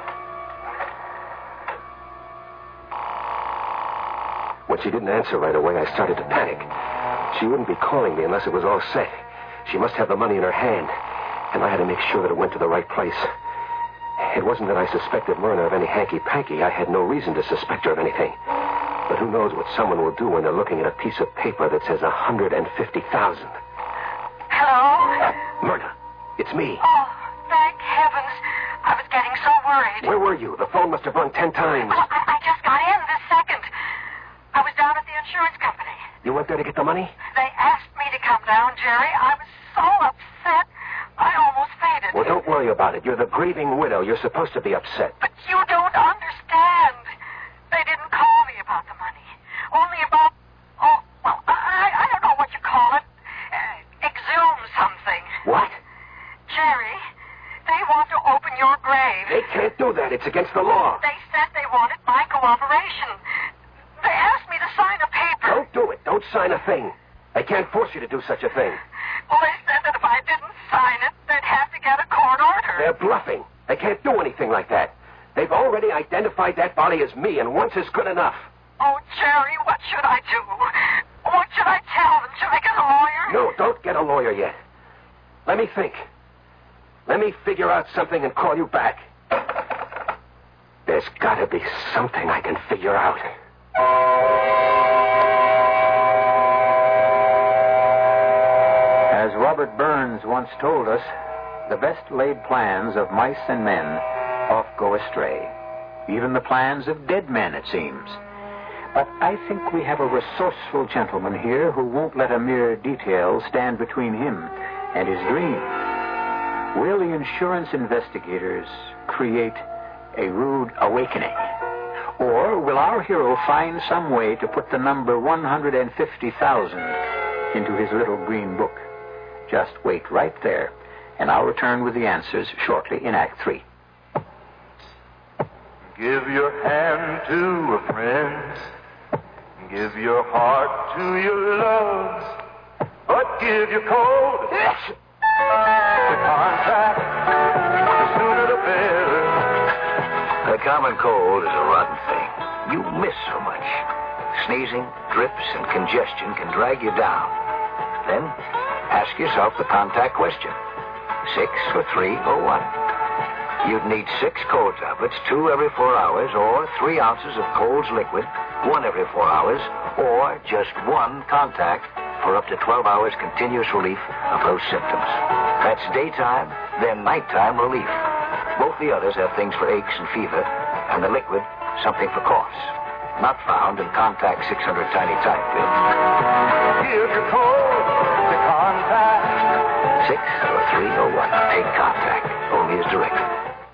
When she didn't answer right away, I started to panic. She wouldn't be calling me unless it was all set. She must have the money in her hand, and I had to make sure that it went to the right place. It wasn't that I suspected Myrna of any hanky-panky. I had no reason to suspect her of anything. But who knows what someone will do when they're looking at a piece of paper that says one hundred fifty thousand dollars. Hello? Myrna, it's me. Oh, thank heavens. I was getting so worried. Where were you? The phone must have rung ten times. Well, I, I just got in this second. I was down at the insurance company. You went there to get the money? They asked me to come down, Jerry. I was so upset, I almost fainted. Well, don't worry about it. You're the grieving widow. You're supposed to be upset. But you don't understand. They didn't call me about the money. Only about, oh, well, I, I don't know what you call it. Uh, exhume something. What? Jerry, they want to open your grave. They can't do that. It's against the law. They said they wanted my cooperation. They asked me to sign a paper. Don't do it. Don't sign a thing. They can't force you to do such a thing. Well, they said that if I didn't sign it, they'd have to get a court order. They're bluffing. They can't do anything like that. They've already identified that body as me, and once is good enough. Oh, Jerry, what should I do? What should I tell them? Should I get a lawyer? No, don't get a lawyer yet. Let me think. Let me figure out something and call you back. There's got to be something I can figure out. As Robert Burns once told us, the best laid plans of mice and men oft go astray. Even the plans of dead men, it seems. But I think we have a resourceful gentleman here who won't let a mere detail stand between him and his dream. Will the insurance investigators create a rude awakening? Or will our hero find some way to put the number one hundred fifty thousand into his little green book? Just wait right there, and I'll return with the answers shortly in Act Three. Give your hand to a friend. Give your heart to your loves. But give your coat the contract. The sooner the better. Good common cold is a rotten thing. You miss so much. Sneezing, drips, and congestion can drag you down. Then, ask yourself the contact question. Six or three or one. You'd need six cold tablets, two every four hours, or three ounces of Cold's liquid, one every four hours, or just one contact for up to twelve hours continuous relief of those symptoms. That's daytime, then nighttime relief. Both the others have things for aches and fever, and the liquid, something for coughs. Not found in Contact six hundred Tiny Type pills. Give your cold to Contact. Six or three or one. Take Contact. Only as directed.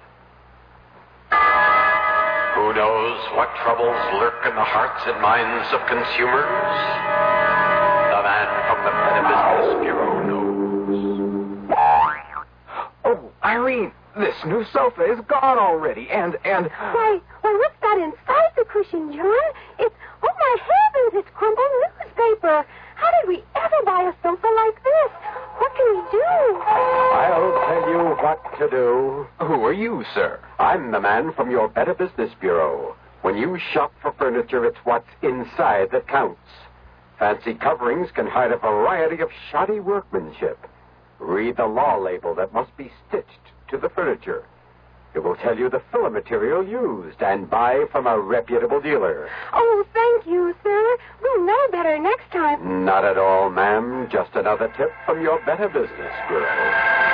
Who knows what troubles lurk in the hearts and minds of consumers? The man from the Better Business Bureau knows. Oh, Irene, this new sofa is gone already, and, and... Why, why, what's that inside the cushion, John? It's, oh my heavens, it's crumpled newspaper. How did we ever buy a sofa like this? What can we do? I'll tell you what to do. Who are you, sir? I'm the man from your Better Business Bureau. When you shop for furniture, it's what's inside that counts. Fancy coverings can hide a variety of shoddy workmanship. Read the law label that must be stitched to the furniture. It will tell you the filler material used, and buy from a reputable dealer. Oh, thank you, sir. We'll know better next time. Not at all, ma'am. Just another tip from your Better Business Bureau.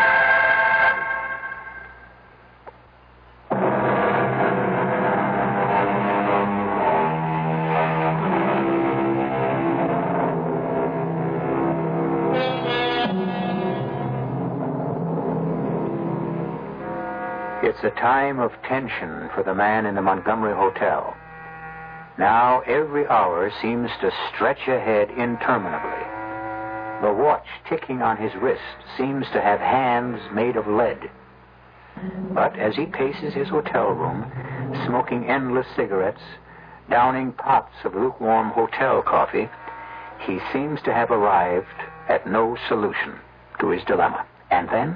It's a time of tension for the man in the Montgomery Hotel. Now every hour seems to stretch ahead interminably. The watch ticking on his wrist seems to have hands made of lead. But as he paces his hotel room, smoking endless cigarettes, downing pots of lukewarm hotel coffee, he seems to have arrived at no solution to his dilemma. And then...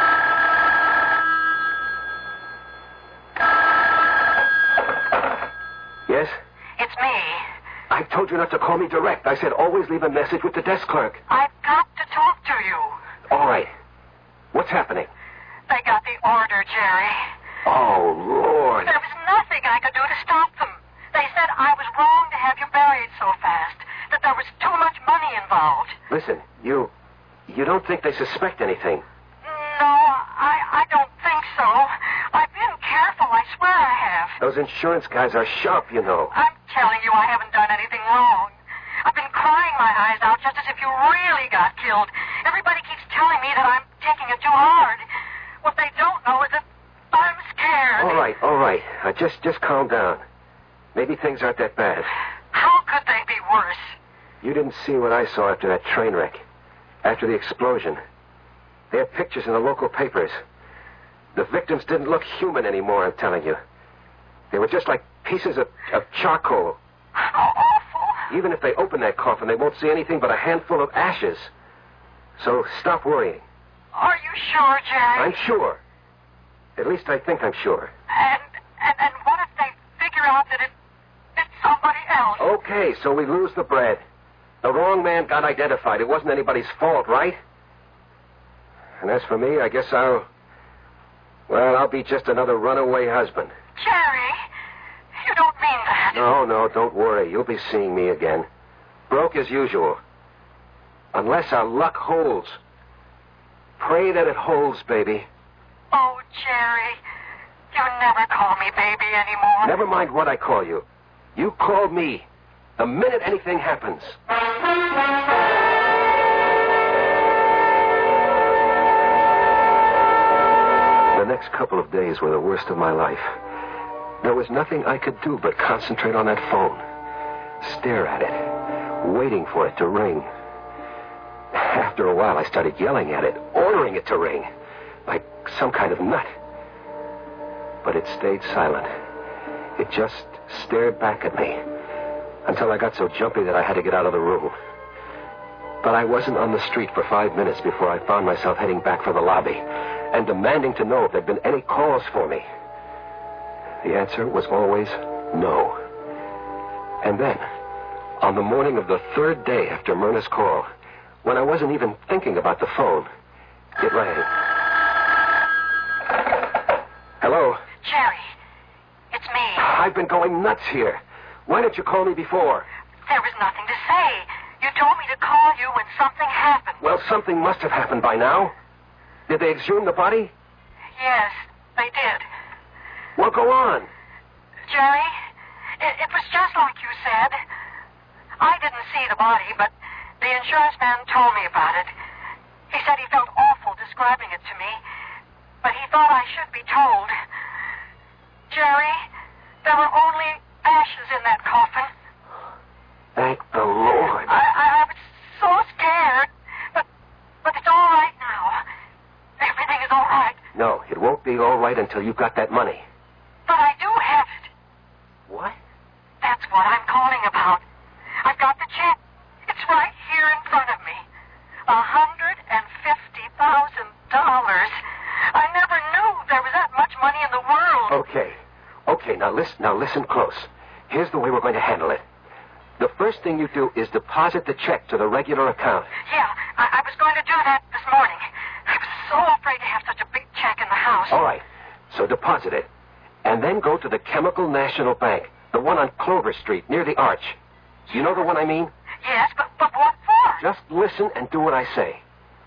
Yes? It's me. I told you not to call me direct. I said always leave a message with the desk clerk. I've got to talk to you. All right. What's happening? They got the order, Jerry. Oh, Lord. There was nothing I could do to stop them. They said I was wrong to have you buried so fast, that there was too much money involved. Listen, you... you don't think they suspect anything? No, I, I don't think so. I've been careful, I swear I have. Those insurance guys are sharp, you know. I'm telling you I haven't done anything wrong. I've been crying my eyes out just as if you really got killed. Everybody keeps telling me that I'm taking it too hard. What they don't know is that I'm scared. All right, all right. Uh, just, just calm down. Maybe things aren't that bad. How could they be worse? You didn't see what I saw after that train wreck. After the explosion. There are pictures in the local papers. The victims didn't look human anymore, I'm telling you. They were just like pieces of, of charcoal. How awful. Even if they open that coffin, they won't see anything but a handful of ashes. So stop worrying. Are you sure, Jerry? I'm sure. At least I think I'm sure. And, and, and what if they figure out that it, it's somebody else? Okay, so we lose the bread. The wrong man got identified. It wasn't anybody's fault, right? And as for me, I guess I'll... Well, I'll be just another runaway husband. Jerry, you don't mean that. No, no, don't worry. You'll be seeing me again. Broke as usual. Unless our luck holds. Pray that it holds, baby. Oh, Jerry, you never call me baby anymore. Never mind what I call you. You call me the minute anything happens. The next couple of days were the worst of my life. There was nothing I could do but concentrate on that phone. Stare at it, waiting for it to ring. After a while, I started yelling at it, ordering it to ring, like some kind of nut. But it stayed silent. It just stared back at me until I got so jumpy that I had to get out of the room. But I wasn't on the street for five minutes before I found myself heading back for the lobby and demanding to know if there'd been any calls for me. the answer was always no. And then, on the morning of the third day after Myrna's call, when I wasn't even thinking about the phone, it rang. Hello? Jerry, it's me. I've been going nuts here. Why didn't you call me before? There was nothing to say. You told me to call you when something happened. Well, something must have happened by now. Did they exhume the body? Yes, they did. Well, go on. Jerry, it, it was just like you said. I didn't see the body, but the insurance man told me about it. He said he felt awful describing it to me, but he thought I should be told. Jerry, there were only ashes in that coffin. Thank the Lord. I, I, I was so scared, but, but it's all right now. Everything is all right. No, it won't be all right until you've got that money. But I do have it. What? That's what I'm calling about. I've got the check. It's right here in front of me. A hundred and fifty thousand dollars. I never knew there was that much money in the world. Okay. Okay, now listen, now listen close. Here's the way we're going to handle it. The first thing you do is deposit the check to the regular account. Yeah, I, I was going to do that this morning. I was so afraid to have such a big check in the house. All right. So deposit it. And then go to the Chemical National Bank, the one on Clover Street, near the Arch. You know the one I mean? Yes, but, but what for? Just listen and do what I say.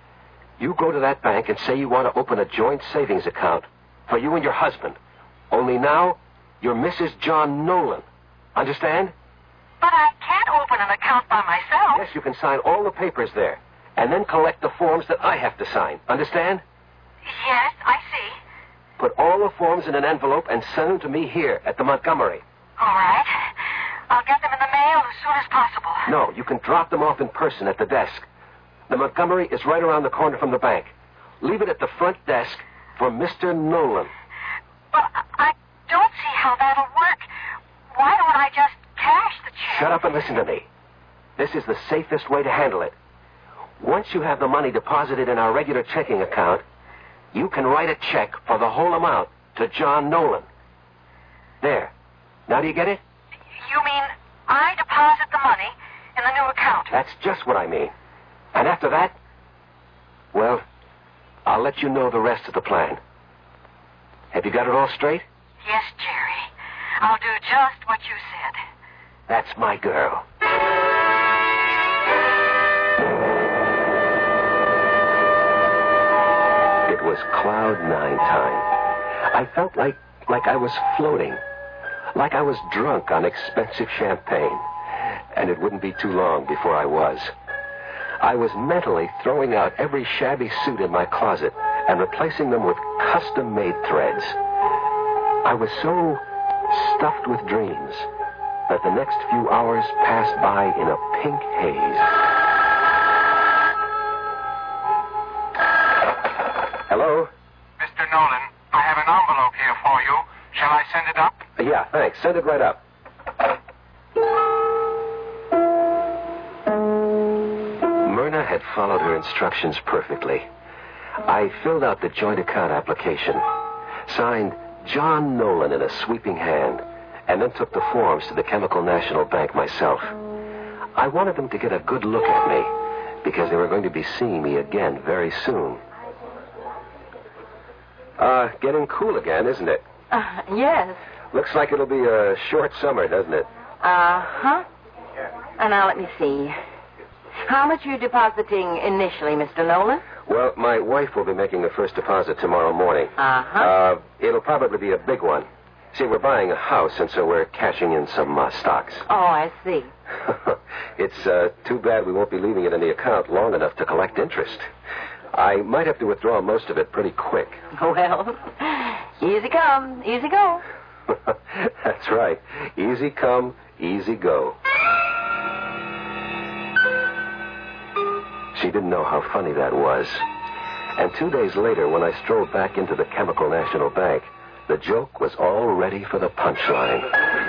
You go to that bank and say you want to open a joint savings account for you and your husband. Only now, you're Missus John Nolan. Understand? But I can't open an account by myself. Yes, you can sign all the papers there. And then collect the forms that I have to sign. Understand? Yes, I see. Put all the forms in an envelope and send them to me here at the Montgomery. All right. I'll get them in the mail as soon as possible. No, you can drop them off in person at the desk. The Montgomery is right around the corner from the bank. Leave it at the front desk for Mister Nolan. But I don't see how that'll work. Why don't I just cash the check? Shut up and listen to me. This is the safest way to handle it. Once you have the money deposited in our regular checking account, you can write a check for the whole amount to John Nolan. There. Now do you get it? You mean I deposit the money in the new account? That's just what I mean. And after that, well, I'll let you know the rest of the plan. Have you got it all straight? Yes, Jerry. I'll do just what you said. That's my girl. It was cloud nine time. I felt like, like I was floating. Like I was drunk on expensive champagne. And it wouldn't be too long before I was. I was mentally throwing out every shabby suit in my closet and replacing them with custom-made threads. I was so stuffed with dreams that the next few hours passed by in a pink haze. Hello? Mister Nolan, I have an envelope here for you. Shall I send it up? Yeah, thanks. Send it right up. Myrna had followed her instructions perfectly. I filled out the joint account application, signed John Nolan in a sweeping hand, and then took the forms to the Chemical National Bank myself. I wanted them to get a good look at me, because they were going to be seeing me again very soon. Uh, getting cool again, isn't it? Uh, yes. Looks like it'll be a short summer, doesn't it? Uh-huh. Uh, now, let me see. How much are you depositing initially, Mister Nolan? Well, my wife will be making the first deposit tomorrow morning. Uh-huh. Uh, it'll probably be a big one. See, we're buying a house, and so we're cashing in some uh, stocks. Oh, I see. It's uh, too bad we won't be leaving it in the account long enough to collect interest. I might have to withdraw most of it pretty quick. Well, easy come, easy go. That's right. Easy come, easy go. She didn't know how funny that was. And two days later, when I strolled back into the Chemical National Bank, the joke was all ready for the punchline.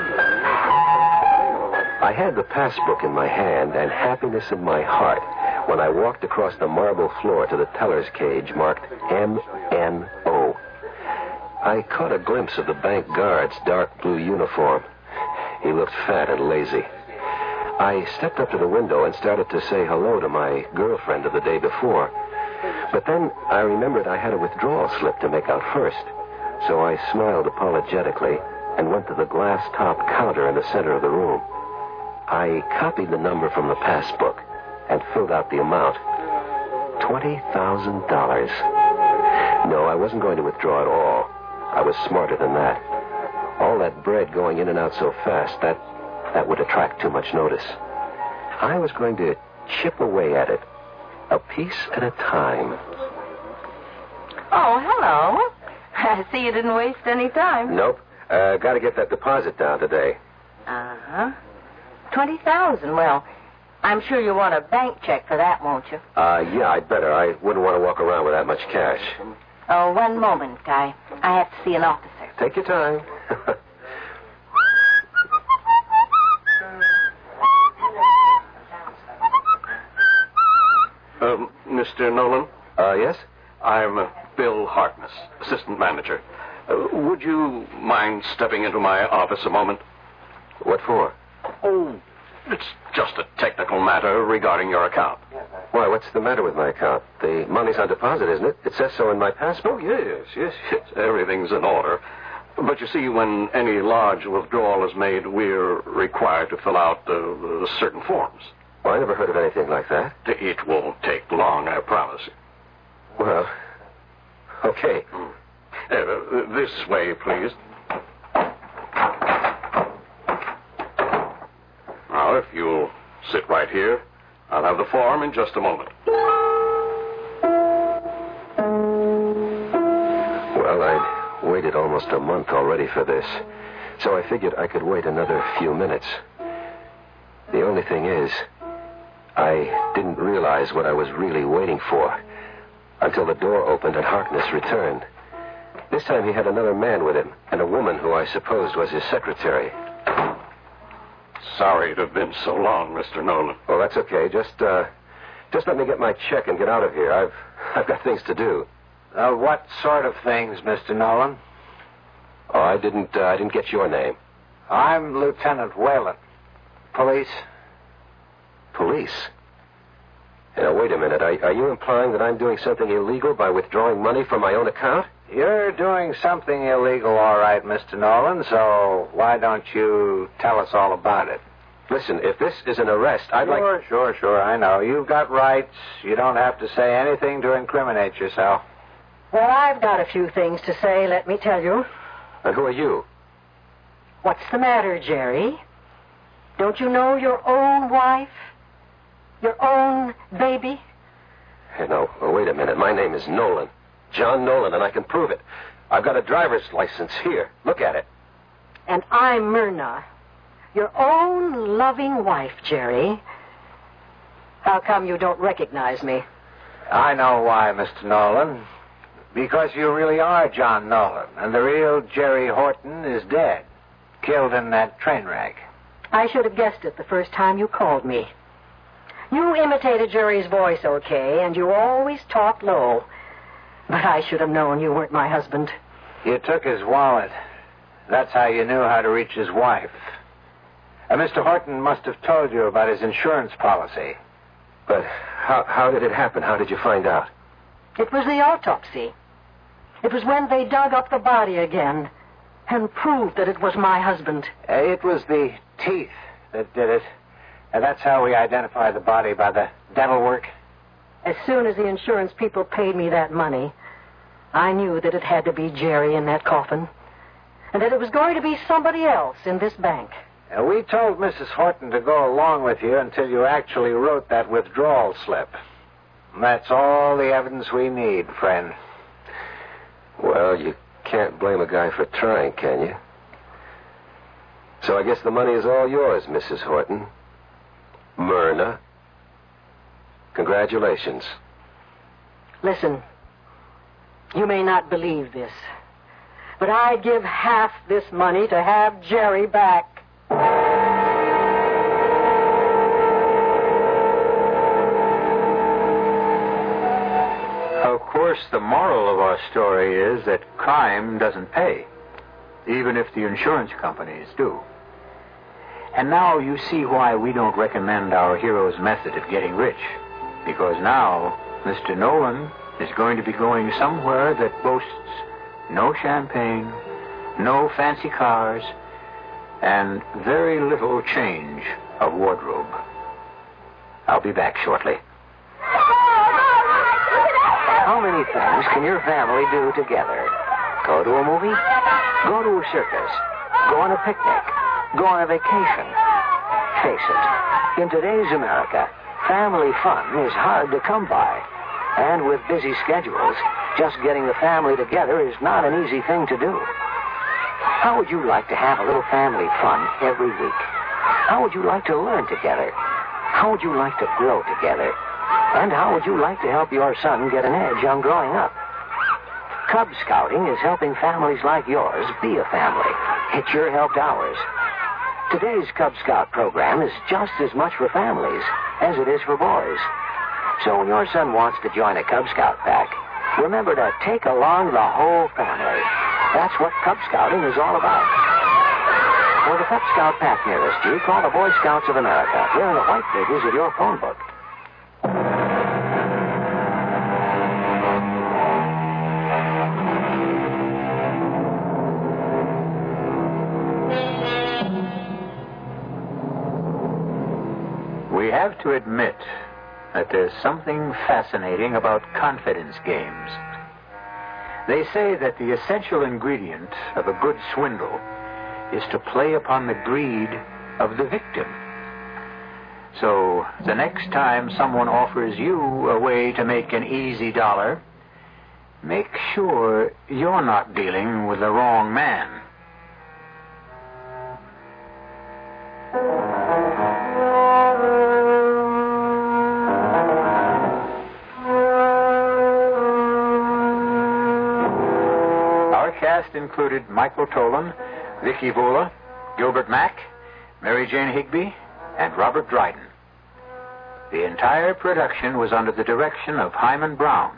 I had the passbook in my hand and happiness in my heart when I walked across the marble floor to the teller's cage marked M N O. I caught a glimpse of the bank guard's dark blue uniform. He looked fat and lazy. I stepped up to the window and started to say hello to my girlfriend of the day before. But then I remembered I had a withdrawal slip to make out first. So I smiled apologetically and went to the glass-top counter in the center of the room. I copied the number from the passbook and filled out the amount. twenty thousand dollars. No, I wasn't going to withdraw at all. I was smarter than that. All that bread going in and out so fast, that, that would attract too much notice. I was going to chip away at it, a piece at a time. Oh, hello. I see you didn't waste any time. Nope. Uh, got to get that deposit down today. Uh-huh. Twenty thousand. Well, I'm sure you want a bank check for that, won't you? Uh, yeah, I'd better. I wouldn't want to walk around with that much cash. Oh, one moment, Guy. I have to see an officer. Take your time. um, Mister Nolan? Uh, yes? I'm uh, Bill Harkness, assistant manager. Uh, would you mind stepping into my office a moment? What for? Oh, it's just a technical matter regarding your account. Why, what's the matter with my account? The money's on deposit, isn't it? It says so in my passport. Oh, yes, yes, yes. Everything's in order. But you see, when any large withdrawal is made, we're required to fill out uh, uh, certain forms. Well, I never heard of anything like that. It won't take long, I promise you. Well, okay. Uh, this way, please. Now, if you'll sit right here, I'll have the form in just a moment. Well, I'd waited almost a month already for this, so I figured I could wait another few minutes. The only thing is, I didn't realize what I was really waiting for until the door opened and Harkness returned. This time he had another man with him, and a woman who I supposed was his secretary. Sorry to have been so long, Mister Nolan. Well, that's okay. Just, uh, just let me get my check and get out of here. I've, I've got things to do. Uh, what sort of things, Mister Nolan? Oh, I didn't, uh, I didn't get your name. I'm Lieutenant Whalen. Police. Police? Now, wait a minute. Are, are you implying that I'm doing something illegal by withdrawing money from my own account? You're doing something illegal, all right, Mister Nolan, so why don't you tell us all about it? Listen, if this is an arrest, I'd sure, like... Sure, sure, sure, I know. You've got rights. You don't have to say anything to incriminate yourself. Well, I've got a few things to say, let me tell you. And who are you? What's the matter, Jerry? Don't you know your own wife? Your own baby? Hey, no, oh, wait a minute. My name is Nolan. John Nolan, and I can prove it. I've got a driver's license here. Look at it. And I'm Myrna, your own loving wife, Jerry. How come you don't recognize me? I know why, Mister Nolan. Because you really are John Nolan, and the real Jerry Horton is dead, killed in that train wreck. I should have guessed it the first time you called me. You imitated Jerry's voice okay, and you always talked low. But I should have known you weren't my husband. You took his wallet. That's how you knew how to reach his wife. And Mister Horton must have told you about his insurance policy. But how, how did it happen? How did you find out? It was the autopsy. It was when they dug up the body again and proved that it was my husband. Uh, it was the teeth that did it. And that's how we identify the body, by the dental work. As soon as the insurance people paid me that money, I knew that it had to be Jerry in that coffin, and that it was going to be somebody else in this bank. Uh, we told Missus Horton to go along with you until you actually wrote that withdrawal slip. And that's all the evidence we need, friend. Well, you can't blame a guy for trying, can you? So I guess the money is all yours, Missus Horton. Myrna. Congratulations. Listen, you may not believe this, but I'd give half this money to have Jerry back. Of course course, the moral of our story is that crime doesn't pay, even if the insurance companies do. And now you see why we don't recommend our hero's method of getting rich. Because now, Mister Nolan is going to be going somewhere that boasts no champagne, no fancy cars, and very little change of wardrobe. I'll be back shortly. How many things can your family do together? Go to a movie? Go to a circus? Go on a picnic? Go on a vacation? Face it, in today's America, family fun is hard to come by. And with busy schedules, just getting the family together is not an easy thing to do. How would you like to have a little family fun every week? How would you like to learn together? How would you like to grow together? And how would you like to help your son get an edge on growing up? Cub Scouting is helping families like yours be a family. It's your helped ours. Today's Cub Scout program is just as much for families as it is for boys. So when your son wants to join a Cub Scout pack, remember to take along the whole family. That's what Cub Scouting is all about. For the Cub Scout pack nearest you, call the Boy Scouts of America. They're in the white pages of your phone book. We have to admit that there's something fascinating about confidence games. They say that the essential ingredient of a good swindle is to play upon the greed of the victim. So the next time someone offers you a way to make an easy dollar, make sure you're not dealing with the wrong man. Included Michael Tolan, Vicky Vola, Gilbert Mack, Mary Jane Higby, and Robert Dryden. The entire production was under the direction of Hyman Brown.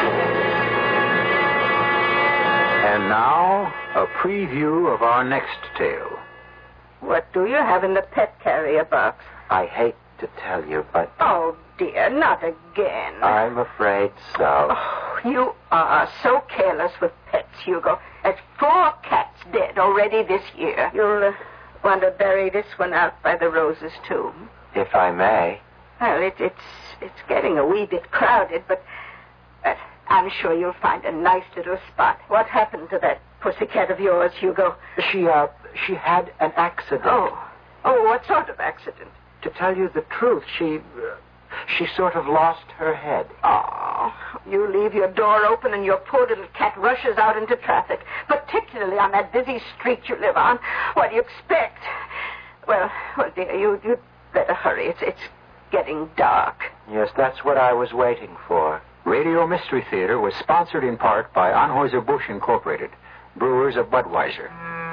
And now, a preview of our next tale. What do you have in the pet carrier box? I hate to tell you, but... Oh, dear, not again. I'm afraid so. Oh, you are so careless with pets, Hugo. There's four cats dead already this year. You'll uh, want to bury this one out by the roses, too. If I may. Well, it, it's it's getting a wee bit crowded, but uh, I'm sure you'll find a nice little spot. What happened to that pussycat of yours, Hugo? She, uh, she had an accident. Oh. Oh, what sort of accident? To tell you the truth, she... Uh, she sort of lost her head. Oh, you leave your door open and your poor little cat rushes out into traffic, particularly on that busy street you live on. What do you expect? Well, well, dear, you, you'd better hurry. It's, it's getting dark. Yes, that's what I was waiting for. Radio Mystery Theater was sponsored in part by Anheuser-Busch Incorporated, brewers of Budweiser.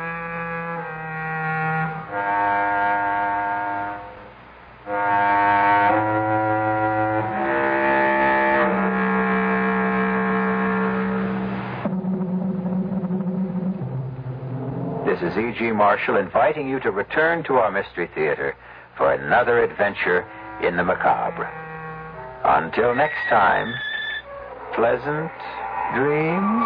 This is E G. Marshall inviting you to return to our Mystery Theater for another adventure in the macabre. Until next time, pleasant dreams.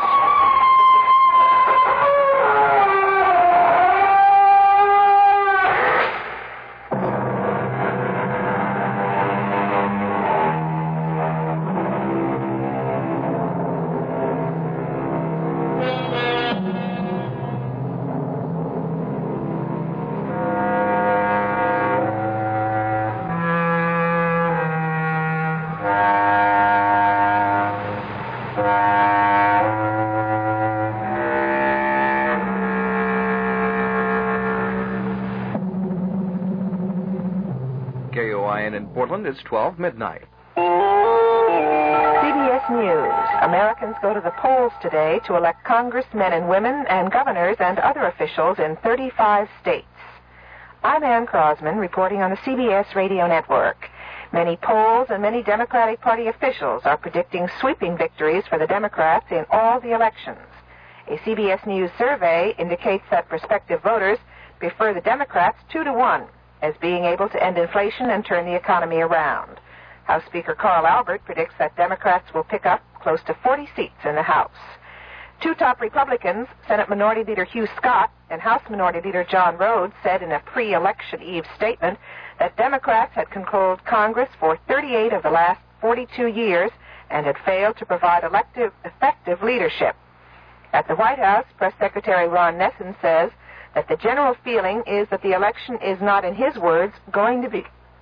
K O I N in Portland, it's twelve midnight. C B S News. Americans go to the polls today to elect congressmen and women and governors and other officials in thirty-five states. I'm Ann Crosman reporting on the C B S Radio Network. Many polls and many Democratic Party officials are predicting sweeping victories for the Democrats in all the elections. A C B S News survey indicates that prospective voters prefer the Democrats two to one as being able to end inflation and turn the economy around. House Speaker Carl Albert predicts that Democrats will pick up close to forty seats in the House. Two top Republicans, Senate Minority Leader Hugh Scott and House Minority Leader John Rhodes, said in a pre-election eve statement that Democrats had controlled Congress for thirty-eight of the last forty-two years and had failed to provide elective, effective leadership. At the White House, Press Secretary Ron Nessen says that the general feeling is that the election is not, in his words, going to be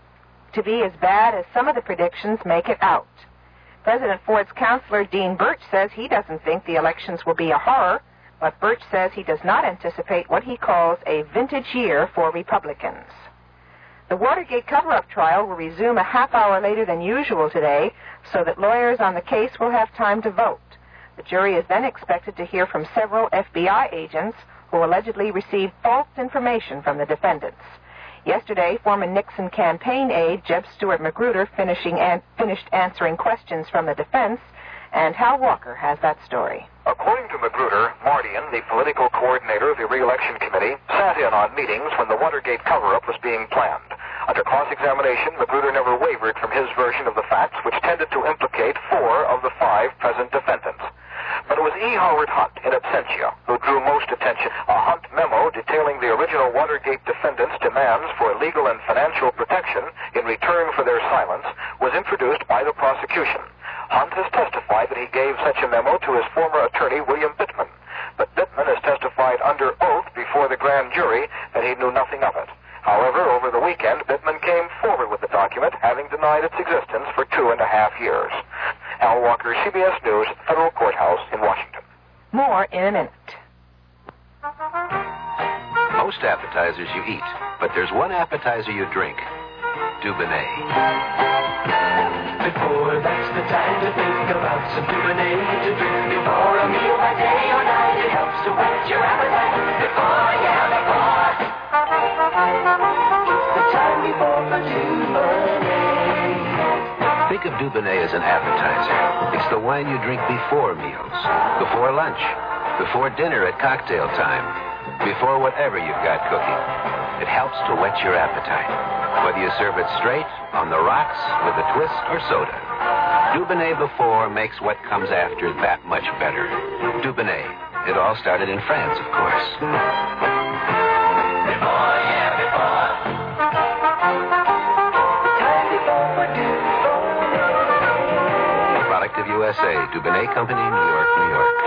to be as bad as some of the predictions make it out. President Ford's counselor, Dean Birch, says he doesn't think the elections will be a horror, but Birch says he does not anticipate what he calls a vintage year for Republicans. The Watergate cover-up trial will resume a half hour later than usual today so that lawyers on the case will have time to vote. The jury is then expected to hear from several F B I agents who allegedly received false information from the defendants. Yesterday, former Nixon campaign aide Jeb Stuart Magruder finishing an- finished answering questions from the defense, and Hal Walker has that story. According to Magruder, Mardian, the political coordinator of the re-election committee, sat in on meetings when the Watergate cover-up was being planned. Under cross-examination, Magruder never wavered from his version of the facts, which tended to implicate four of the five present defendants. But it was E. Howard Hunt, in absentia, who drew most attention. A Hunt memo detailing the original Watergate defendants' demands for legal and financial protection in return for their silence was introduced by the prosecution. Hunt has testified that he gave such a memo to his former attorney, William Bittman. But Bittman has testified under oath before the grand jury that he knew nothing of it. However, over the weekend, Bittman came forward with the document, having denied its existence for two and a half years. Al Walker, C B S News, Federal Courthouse in Washington. More in a minute. Most appetizers you eat, but there's one appetizer you drink. Dubonnet. Before that's the time to think about some Dubonnet to drink before a meal by day or night. It helps to whet your appetite. Before, yeah, before. It's the time before for Dubonnet. Think of Dubonnet as an appetizer. It's the wine you drink before meals, before lunch, before dinner at cocktail time, before whatever you've got cooking. It helps to whet your appetite, whether you serve it straight, on the rocks, with a twist, or soda. Dubonnet before makes what comes after that much better. Dubonnet. It all started in France, of course. Before, yeah, before. Time before for Dubonnet. A product of U S A. Dubonnet Company, New York, New York.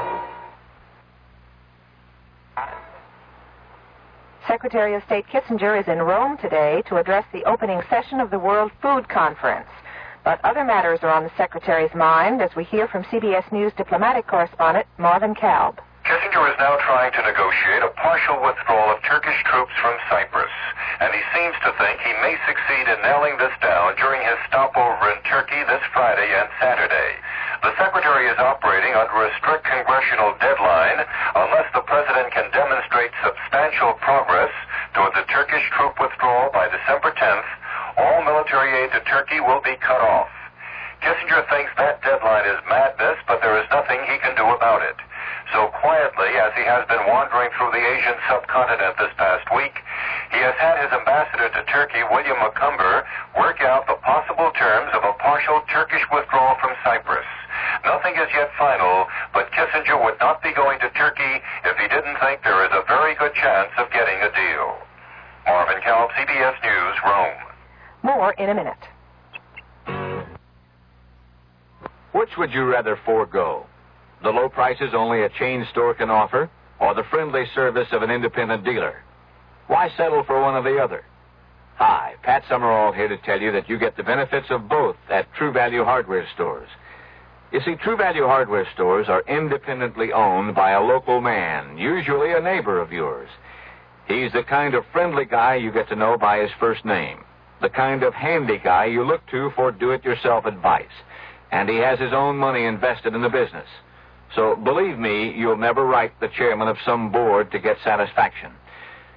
Secretary of State Kissinger is in Rome today to address the opening session of the World Food Conference. But other matters are on the Secretary's mind, as we hear from C B S News diplomatic correspondent Marvin Kalb. Kissinger is now trying to negotiate a partial withdrawal of Turkish troops from Cyprus, and he seems to think he may succeed in nailing this down during his stopover in Turkey this Friday and Saturday. The Secretary is operating under a strict congressional deadline unless the President can demonstrate substantial progress toward the Turkish troop withdrawal by December tenth. All military aid to Turkey will be cut off. Kissinger thinks that deadline is madness, but there is nothing he can do about it. So quietly, as he has been wandering through the Asian subcontinent this past week, he has had his ambassador to Turkey, William Macumber, work out the possible terms of a partial Turkish withdrawal from Cyprus. Nothing is yet final, but Kissinger would not be going to Turkey if he didn't think there is a very good chance of getting a deal. Marvin Kalb, C B S News, Rome. More in a minute. Which would you rather forego? The low prices only a chain store can offer, or the friendly service of an independent dealer? Why settle for one or the other? Hi, Pat Summerall here to tell you that you get the benefits of both at True Value Hardware stores. You see, True Value Hardware stores are independently owned by a local man, usually a neighbor of yours. He's the kind of friendly guy you get to know by his first name, the kind of handy guy you look to for do-it-yourself advice, and he has his own money invested in the business. So, believe me, you'll never write the chairman of some board to get satisfaction.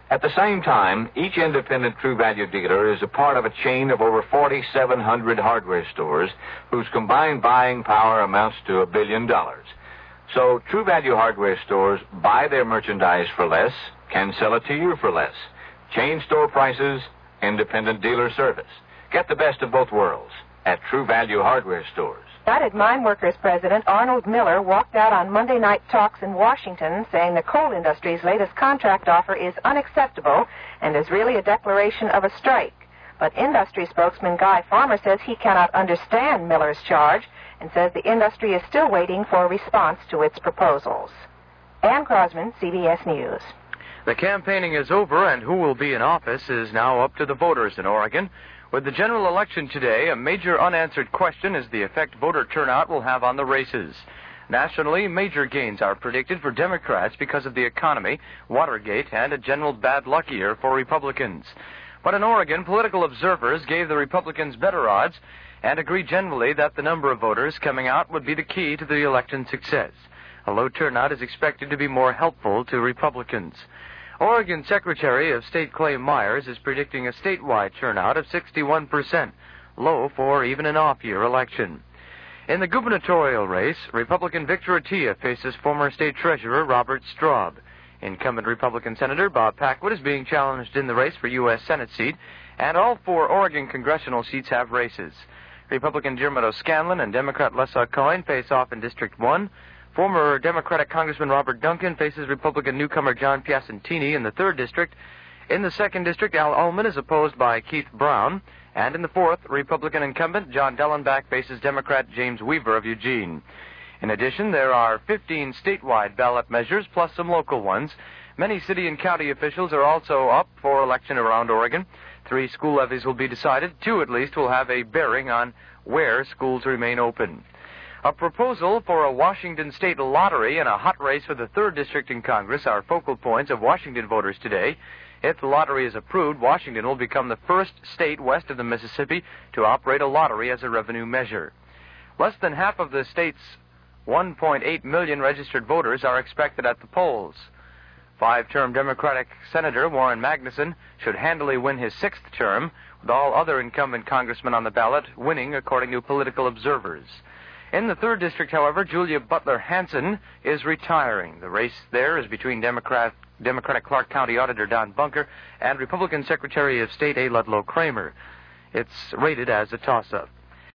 At the same time, each independent True Value dealer is a part of a chain of over forty-seven hundred hardware stores whose combined buying power amounts to a billion dollars. So True Value hardware stores buy their merchandise for less, can sell it to you for less. Chain store prices, independent dealer service. Get the best of both worlds at True Value hardware stores. United Mine Workers President Arnold Miller walked out on Monday night talks in Washington saying the coal industry's latest contract offer is unacceptable and is really a declaration of a strike. But industry spokesman Guy Farmer says he cannot understand Miller's charge and says the industry is still waiting for a response to its proposals. Ann Crosman, C B S News. The campaigning is over, and who will be in office is now up to the voters in Oregon. With the general election today, a major unanswered question is the effect voter turnout will have on the races. Nationally, major gains are predicted for Democrats because of the economy, Watergate, and a general bad luck year for Republicans. But in Oregon, political observers gave the Republicans better odds and agreed generally that the number of voters coming out would be the key to the election's success. A low turnout is expected to be more helpful to Republicans. Oregon Secretary of State Clay Myers is predicting a statewide turnout of sixty-one percent, low for even an off-year election. In the gubernatorial race, Republican Victor Atiyeh faces former State Treasurer Robert Straub. Incumbent Republican Senator Bob Packwood is being challenged in the race for U S Senate seat, and all four Oregon congressional seats have races. Republican Dermot O'Scanlan and Democrat Lessa Coyne face off in District one. Former Democratic Congressman Robert Duncan faces Republican newcomer John Piacentini in the third district. In the second district, Al Ullman is opposed by Keith Brown. And in the fourth, Republican incumbent John Dellenbach faces Democrat James Weaver of Eugene. In addition, there are fifteen statewide ballot measures plus some local ones. Many city and county officials are also up for election around Oregon. Three school levies will be decided. Two, at least, will have a bearing on where schools remain open. A proposal for a Washington state lottery and a hot race for the third district in Congress are focal points of Washington voters today. If the lottery is approved, Washington will become the first state west of the Mississippi to operate a lottery as a revenue measure. Less than half of the state's one point eight million registered voters are expected at the polls. Five-term Democratic Senator Warren Magnuson should handily win his sixth term, with all other incumbent congressmen on the ballot winning, according to political observers. In the third district, however, Julia Butler Hansen is retiring. The race there is between Democrat, Democratic Clark County Auditor Don Bunker and Republican Secretary of State A. Ludlow Kramer. It's rated as a toss-up.